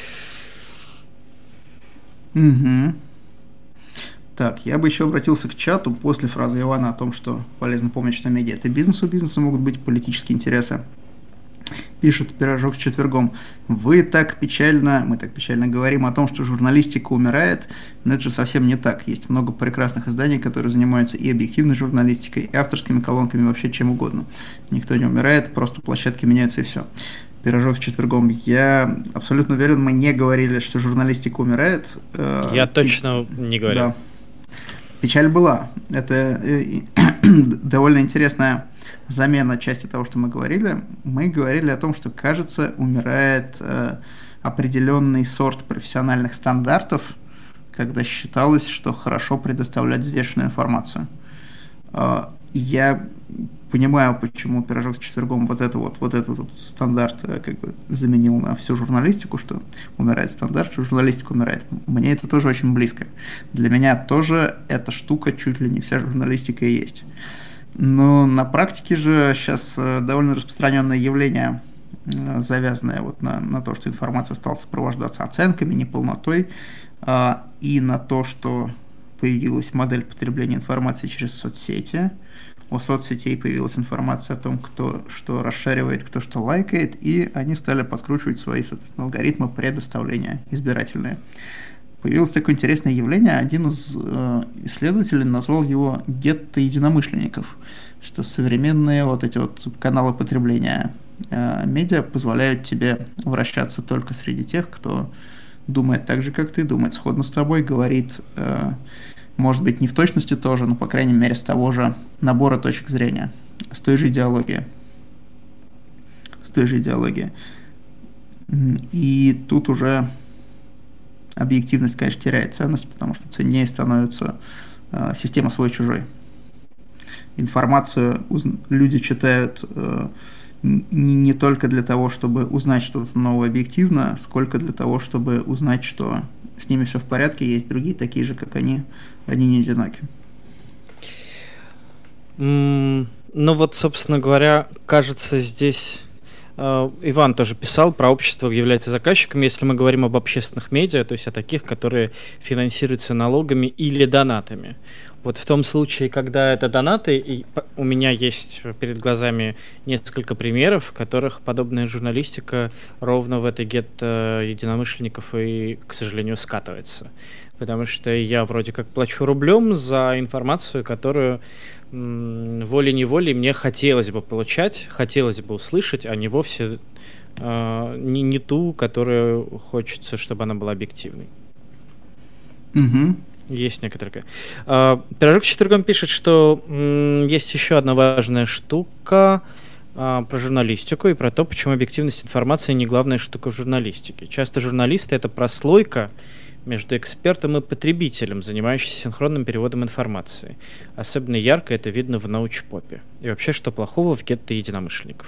Mm-hmm. Так, я бы еще обратился к чату после фразы Ивана о том, что полезно помнить, что медиа – это бизнес, у бизнеса могут быть политические интересы. Пишет «Пирожок с четвергом». Вы так печально, мы так печально говорим о том, что журналистика умирает, но это же совсем не так. Есть много прекрасных изданий, которые занимаются и объективной журналистикой, и авторскими колонками, вообще чем угодно. Никто не умирает, просто площадки меняются и все. «Пирожок с четвергом». Я абсолютно уверен, мы не говорили, что журналистика умирает. Я точно и... не говорил. Да. Печаль была. Это довольно интересная замена части того, что мы говорили. Мы говорили о том, что, кажется, умирает э, определенный сорт профессиональных стандартов, когда считалось, что хорошо предоставлять взвешенную информацию. Э, я понимаю, почему «Пирожок с четвергом» вот, это вот, вот этот вот стандарт э, как бы заменил на всю журналистику, что умирает стандарт, что журналистика умирает. Мне это тоже очень близко. Для меня тоже эта штука чуть ли не вся журналистика и есть. Но на практике же сейчас довольно распространенное явление, завязанное вот на, на то, что информация стала сопровождаться оценками, неполнотой, а, и на то, что появилась модель потребления информации через соцсети. У соцсетей появилась информация о том, кто что расшаривает, кто что лайкает, и они стали подкручивать свои, соответственно, алгоритмы предоставления избирательные. Появилось такое интересное явление, один из э, исследователей назвал его гетто единомышленников, что современные вот эти вот каналы потребления э, медиа позволяют тебе вращаться только среди тех, кто думает так же, как ты, думает сходно с тобой, говорит, э, может быть, не в точности тоже, но, по крайней мере, с того же набора точек зрения, с той же идеологией. С той же идеологией. И тут уже объективность, конечно, теряет ценность, потому что ценнее становится э, система свой-чужой. Информацию уз... люди читают э, не, не только для того, чтобы узнать что-то новое объективно, сколько для того, чтобы узнать, что с ними все в порядке, есть другие такие же, как они, они не одиноки. Mm, ну вот, собственно говоря, кажется, здесь... Иван тоже писал про общество является заказчиком, если мы говорим об общественных медиа, то есть о таких, которые финансируются налогами или донатами. Вот в том случае, когда это донаты, и у меня есть перед глазами несколько примеров, в которых подобная журналистика ровно в этой гетто единомышленников и, к сожалению, скатывается. Потому что я вроде как плачу рублем за информацию, которую м- волей-неволей мне хотелось бы получать, хотелось бы услышать, а не вовсе э- не, не ту, которую хочется, чтобы она была объективной. Угу. Есть некоторые. А, Пирожок с четвергом пишет, что м, есть еще одна важная штука а, про журналистику и про то, почему объективность информации не главная штука в журналистике. Часто журналисты — это прослойка между экспертом и потребителем, занимающимся синхронным переводом информации. Особенно ярко это видно в научпопе. И вообще, что плохого в гетто единомышленников?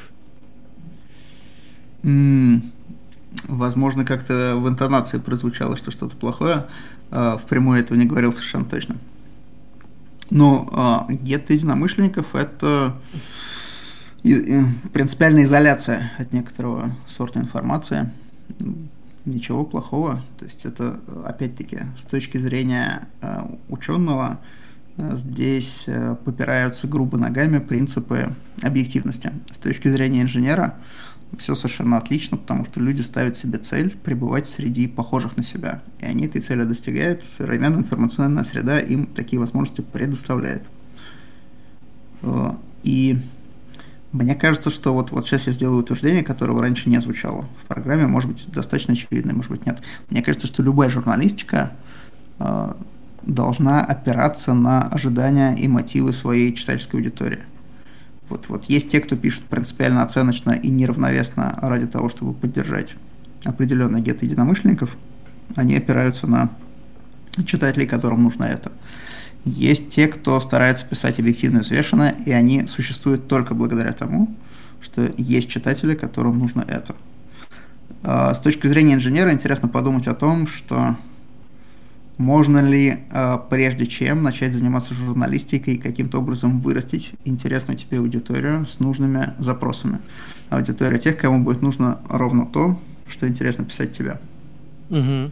М, Возможно, как-то в интонации прозвучало, что что-то плохое. А, Впрямую этого не говорил совершенно точно. Но а, гетто единомышленников — это и- и принципиальная изоляция от некоторого сорта информации. Ничего плохого. То есть это, опять-таки, с точки зрения э, ученого, э, здесь э, попираются грубо ногами принципы объективности. С точки зрения инженера все совершенно отлично, потому что люди ставят себе цель пребывать среди похожих на себя. И они этой цели достигают. Современная информационная среда им такие возможности предоставляет. Э, И мне кажется, что вот, вот сейчас я сделаю утверждение, которого раньше не звучало в программе, может быть, достаточно очевидное, может быть, нет. Мне кажется, что любая журналистика э, должна опираться на ожидания и мотивы своей читательской аудитории. Вот, вот есть те, кто пишут принципиально оценочно и неравновесно ради того, чтобы поддержать определенное гетто единомышленников, они опираются на читателей, которым нужно это. Есть те, кто старается писать объективно и взвешенно, и они существуют только благодаря тому, что есть читатели, которым нужно это. С точки зрения инженера интересно подумать о том, что можно ли, прежде чем начать заниматься журналистикой, каким-то образом вырастить интересную тебе аудиторию с нужными запросами. Аудитория тех, кому будет нужно ровно то, что интересно писать тебе. Угу.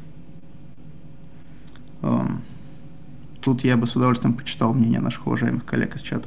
Тут я бы с удовольствием почитал мнение наших уважаемых коллег из чата.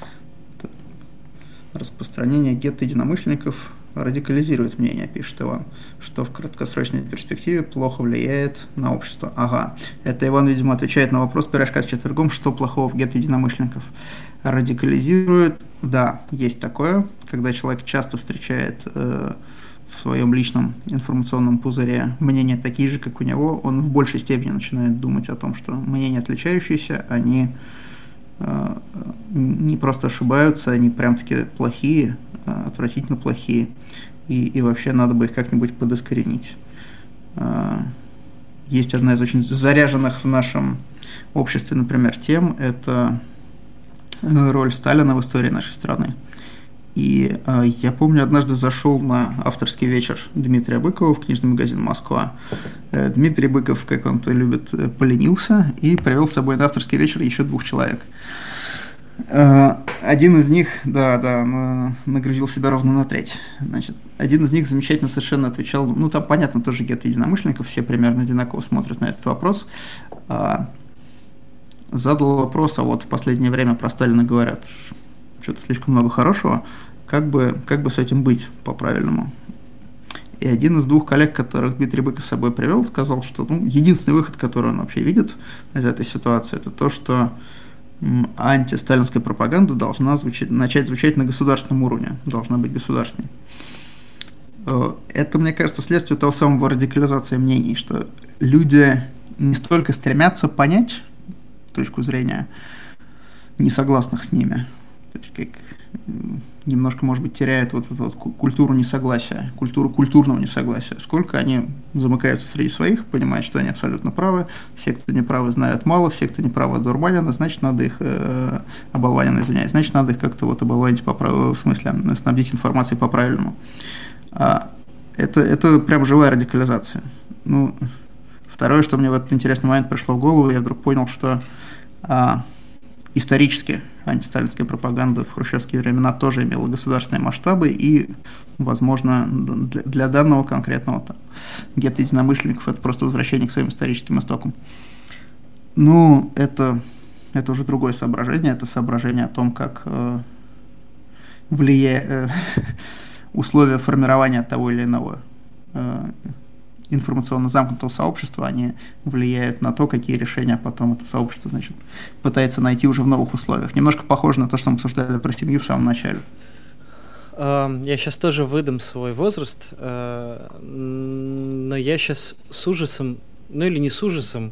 Распространение гетто единомышленников радикализирует мнение, пишет Иван, что в краткосрочной перспективе плохо влияет на общество. Ага, это Иван, видимо, отвечает на вопрос пирожка с четвергом, что плохого в гетто единомышленников. Радикализирует, да, есть такое, когда человек часто встречает э, в своем личном информационном пузыре мнения такие же, как у него, он в большей степени начинает думать о том, что мнения отличающиеся, они э, не просто ошибаются, они прям-таки плохие, э, отвратительно плохие, и, и вообще надо бы их как-нибудь подоскоренить. Э, есть одна из очень заряженных в нашем обществе, например, тем, это роль Сталина в истории нашей страны. И э, я помню, однажды зашел на авторский вечер Дмитрия Быкова в книжный магазин «Москва». Э, Дмитрий Быков, как он-то любит, поленился и привел с собой на авторский вечер еще двух человек. Э, один из них, да, да, нагрузил себя ровно на треть. Значит, один из них замечательно совершенно отвечал, ну там, понятно, тоже гетто единомышленников, все примерно одинаково смотрят на этот вопрос. Э, задал вопрос, а вот в последнее время про Сталина говорят что-то слишком много хорошего, как бы, как бы с этим быть по-правильному. И один из двух коллег, которых Дмитрий Быков с собой привел, сказал, что ну, единственный выход, который он вообще видит из этой ситуации, это то, что м, антисталинская пропаганда должна звучать, начать звучать на государственном уровне, должна быть государственной. Это, мне кажется, следствие того самого радикализации мнений, что люди не столько стремятся понять точку зрения несогласных с ними, то есть как немножко, может быть, теряют вот эту вот культуру несогласия, культуру культурного несогласия, сколько они замыкаются среди своих, понимают, что они абсолютно правы, все, кто не правы, знают мало, все, кто не правы, одурманены, значит, надо их, э, оболванены, извиняюсь, значит, надо их как-то вот оболванить, по, в смысле, снабдить информацией по-правильному. А это, это прям живая радикализация. Ну, второе, что мне в этот интересный момент пришло в голову, я вдруг понял, что а, исторически антисталинская пропаганда в хрущевские времена тоже имела государственные масштабы, и, возможно, для, для данного конкретного там, гетто единомышленников это просто возвращение к своим историческим истокам. Ну, это, это уже другое соображение, это соображение о том, как э, влияет э, условия формирования того или иного э, информационно замкнутого сообщества, они влияют на то, какие решения потом это сообщество, значит, пытается найти уже в новых условиях. Немножко похоже на то, что мы обсуждали про семью в самом начале. Я сейчас тоже выдам свой возраст, но я сейчас с ужасом, ну или не с ужасом,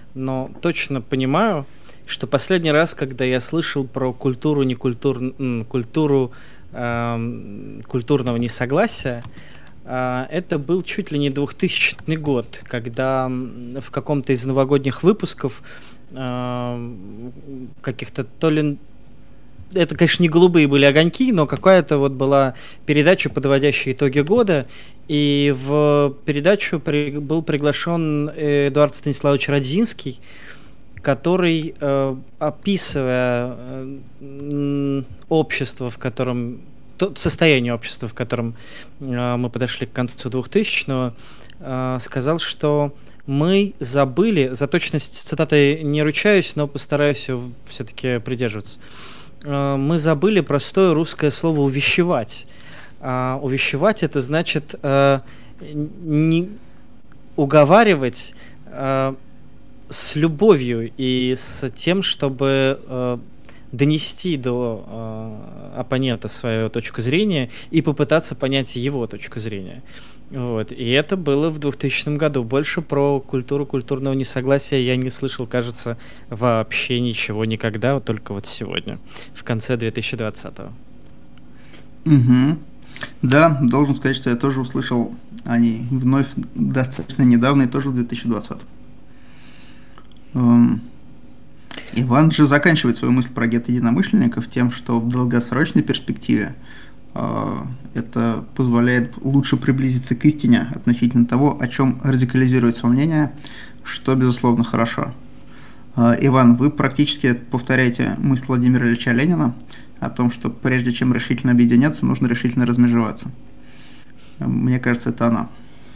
но точно понимаю, что последний раз, когда я слышал про культуру, не культур, культуру э, культурного несогласия, э, это был чуть ли не двухтысячный год, когда в каком-то из новогодних выпусков э, каких-то то ли... Это, конечно, не голубые были огоньки, но какая-то вот была передача, подводящая итоги года, и в передачу при, был приглашен Эдуард Станиславович Радзинский, который, э, описывая э, общество, в котором... То, состояние общества, в котором э, мы подошли к концу двухтысячного, э, сказал, что мы забыли, за точность цитаты не ручаюсь, но постараюсь все-таки придерживаться, мы забыли простое русское слово «увещевать». А, увещевать — это значит а, не уговаривать а, с любовью и с тем, чтобы а, донести до а, оппонента свою точку зрения и попытаться понять его точку зрения. Вот. И это было в двухтысячном году. Больше про культуру культурного несогласия я не слышал, кажется, вообще ничего никогда, вот только вот сегодня, в конце две тысячи двадцатого. Угу. Да, должен сказать, что я тоже услышал они вновь достаточно недавно, и тоже в две тысячи двадцатом. Эм... Иван же заканчивает свою мысль про гетто-единомышленников тем, что в долгосрочной перспективе это позволяет лучше приблизиться к истине относительно того, о чем радикализируется мнение, что, безусловно, хорошо. Иван, вы практически повторяете мысль Владимира Ильича Ленина о том, что прежде чем решительно объединяться, нужно решительно размежеваться. Мне кажется, это она.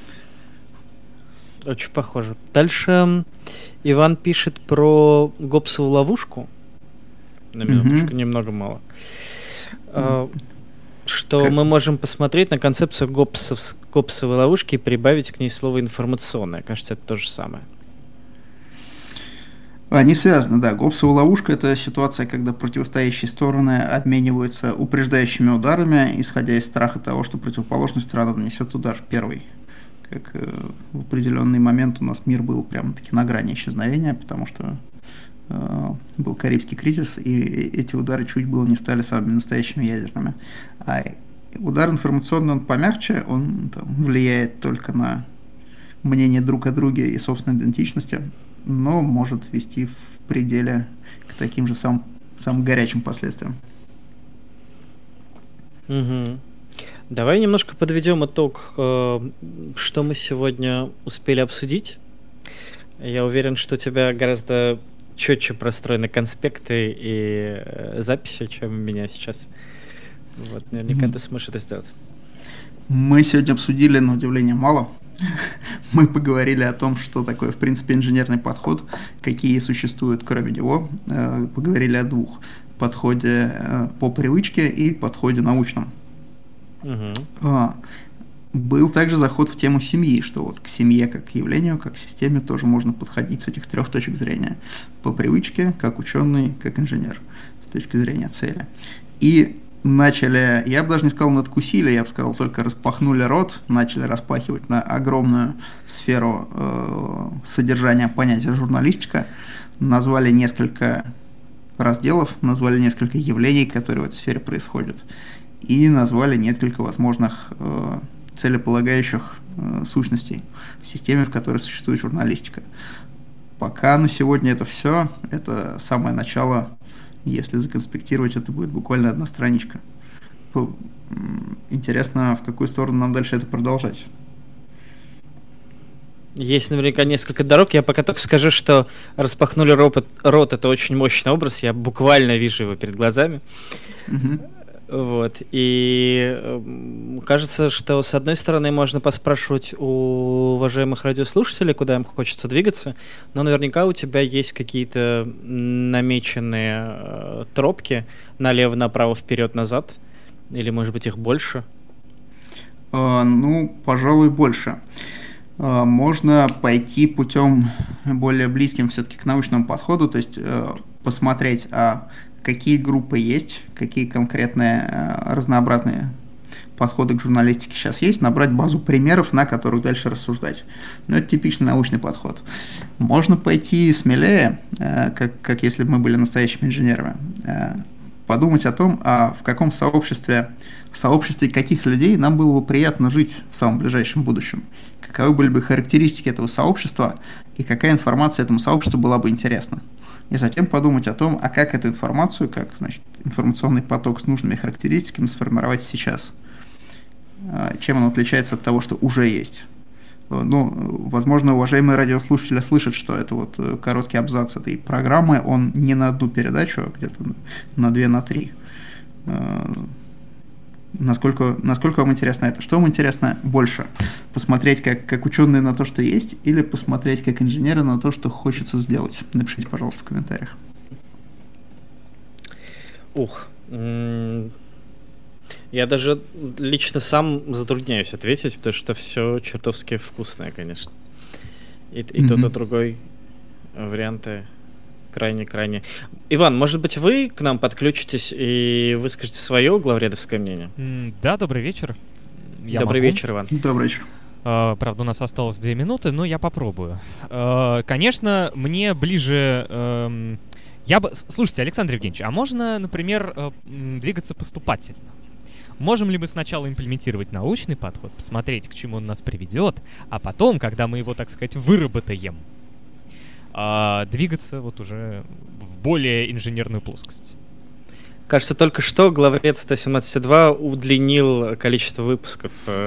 Очень похоже. Дальше Иван пишет про Гоббсову ловушку. На минуточку, mm-hmm. немного мало. Mm-hmm. Что как? Мы можем посмотреть на концепцию Гоббсов, Гоббсовой ловушки и прибавить к ней слово «информационное». Кажется, это то же самое. Они связаны, да. Гоббсова ловушка – это ситуация, когда противостоящие стороны обмениваются упреждающими ударами, исходя из страха того, что противоположная сторона нанесет удар первый. Как э, в определенный момент у нас мир был прямо-таки на грани исчезновения, потому что был Карибский кризис, и эти удары чуть было не стали самыми настоящими ядерными. А удар информационный, он помягче, он там, влияет только на мнение друг о друге и собственной идентичности, но может вести в пределе к таким же самым, самым горячим последствиям. Угу. Давай немножко подведем итог, что мы сегодня успели обсудить. Я уверен, что у тебя гораздо четче простроены конспекты и э, записи, чем у меня сейчас. Вот, наверняка mm-hmm. ты сможешь это сделать. Мы сегодня обсудили, на удивление, мало. Мы поговорили о том, что такое, в принципе, инженерный подход, какие существуют кроме него. Э, поговорили о двух. Подходе э, по привычке и подходе научном. Mm-hmm. А, был также заход в тему семьи, что вот к семье как к явлению, как к системе тоже можно подходить с этих трех точек зрения. По привычке, как ученый, как инженер, с точки зрения цели. И начали, я бы даже не сказал надкусили, я бы сказал только распахнули рот, начали распахивать на огромную сферу э, содержания понятия журналистика, назвали несколько разделов, назвали несколько явлений, которые в этой сфере происходят, и назвали несколько возможных э, целеполагающих э, сущностей в системе, в которой существует журналистика. Пока на сегодня это все, это самое начало. Если законспектировать, это будет буквально одна страничка. Интересно, в какую сторону нам дальше это продолжать. Есть наверняка несколько дорог. Я пока только скажу, что распахнули рот, рот это очень мощный образ. Я буквально вижу его перед глазами. Угу. Вот. И кажется, что с одной стороны можно поспрашивать у уважаемых радиослушателей, куда им хочется двигаться, но наверняка у тебя есть какие-то намеченные э, тропки налево, направо, вперед, назад, или, может быть, их больше? А, ну, пожалуй, больше. А, можно пойти путем более близким все-таки к научному подходу, то есть э, посмотреть, а какие группы есть, какие конкретные разнообразные подходы к журналистике сейчас есть, набрать базу примеров, на которых дальше рассуждать. Но это типичный научный подход. Можно пойти смелее, как, как если бы мы были настоящими инженерами, подумать о том, а в каком сообществе, в сообществе каких людей нам было бы приятно жить в самом ближайшем будущем, каковы были бы характеристики этого сообщества и какая информация этому сообществу была бы интересна. И затем подумать о том, а как эту информацию, как, значит, информационный поток с нужными характеристиками сформировать сейчас. Чем он отличается от того, что уже есть. Ну, возможно, уважаемые радиослушатели слышат, что это вот короткий абзац этой программы, он не на одну передачу, а где-то на две, на три. Насколько, насколько вам интересно это? Что вам интересно больше? Посмотреть как, как ученые на то, что есть, или посмотреть как инженеры на то, что хочется сделать? Напишите, пожалуйста, в комментариях. Ух. Я даже лично сам затрудняюсь ответить, потому что все чертовски вкусное, конечно. И, и mm-hmm. тот, и другой варианты крайне-крайне. Иван, может быть, вы к нам подключитесь и выскажете свое главредовское мнение? Mm, да, добрый вечер. Я добрый могу. вечер, Иван. Добрый вечер. Uh, правда, у нас осталось две минуты, но я попробую. Uh, конечно, мне ближе... Uh, я бы... Слушайте, Александр Евгеньевич, а можно, например, uh, двигаться поступательно? Можем ли мы сначала имплементировать научный подход, посмотреть, к чему он нас приведет, а потом, когда мы его, так сказать, выработаем, uh, двигаться вот уже в более инженерную плоскость? Кажется, только что главред сто семнадцать два удлинил количество выпусков.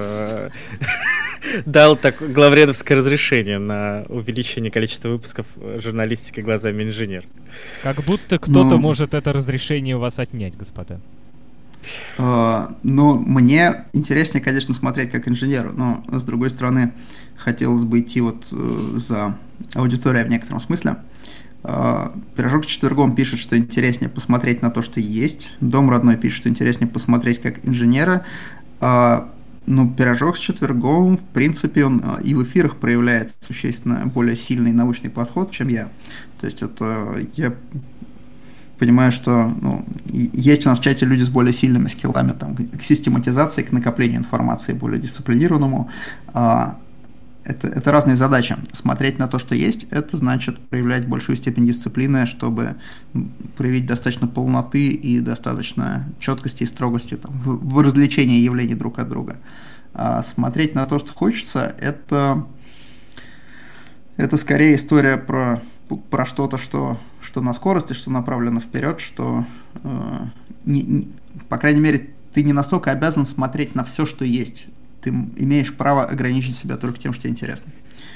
Дал так главредовское разрешение на увеличение количества выпусков журналистики глазами инженер. Как будто кто-то ну, может это разрешение у вас отнять, господа. Э, ну, мне интереснее, конечно, смотреть как инженеру, но, с другой стороны, хотелось бы идти вот э, за аудиторией в некотором смысле. Э, Пирожок с четвергом пишет, что интереснее посмотреть на то, что есть. Дом родной пишет, что интереснее посмотреть как инженера. Э, Ну, Пирожок с четвергом, в принципе, он и в эфирах проявляет существенно более сильный научный подход, чем я. То есть это я понимаю, что ну, есть у нас в чате люди с более сильными скиллами там, к систематизации, к накоплению информации, более дисциплинированному. Это, это разные задачи. Смотреть на то, что есть, это значит проявлять большую степень дисциплины, чтобы проявить достаточно полноты и достаточно четкости и строгости там, в, в развлечении явлений друг от друга. А смотреть на то, что хочется, это, это скорее история про, про что-то, что, что на скорости, что направлено вперед, что, э, не, не, по крайней мере, ты не настолько обязан смотреть на все, что есть. Ты имеешь право ограничить себя только тем, что тебе интересно.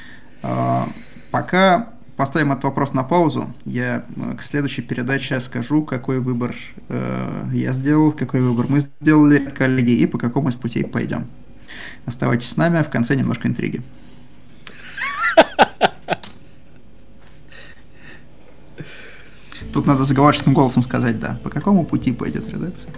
Пока поставим этот вопрос на паузу, я к следующей передаче скажу, какой выбор я сделал, какой выбор мы сделали, коллеги, и по какому из путей пойдем. Оставайтесь с нами, а в конце немножко интриги. Тут надо заговорческим голосом сказать, да, по какому пути пойдет редакция.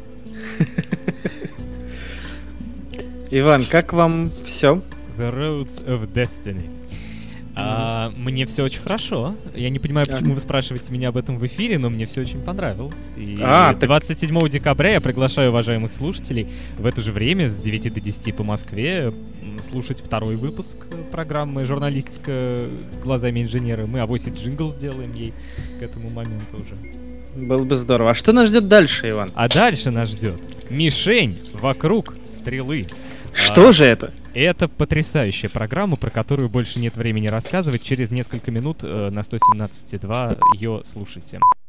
Иван, как вам все? The Roads of Destiny. А, мне все очень хорошо. Я не понимаю, почему вы спрашиваете меня об этом в эфире, но мне все очень понравилось. И а, двадцать седьмого декабря я приглашаю уважаемых слушателей в это же время с девяти до десяти по Москве слушать второй выпуск программы «Журналистика глазами инженера». Мы авось и джингл сделаем ей к этому моменту уже. Было бы здорово. А что нас ждет дальше, Иван? А дальше нас ждет мишень вокруг стрелы. Что а, же это? Это потрясающая программа, про которую больше нет времени рассказывать. Через несколько минут э, на сто семнадцать и два ее слушайте.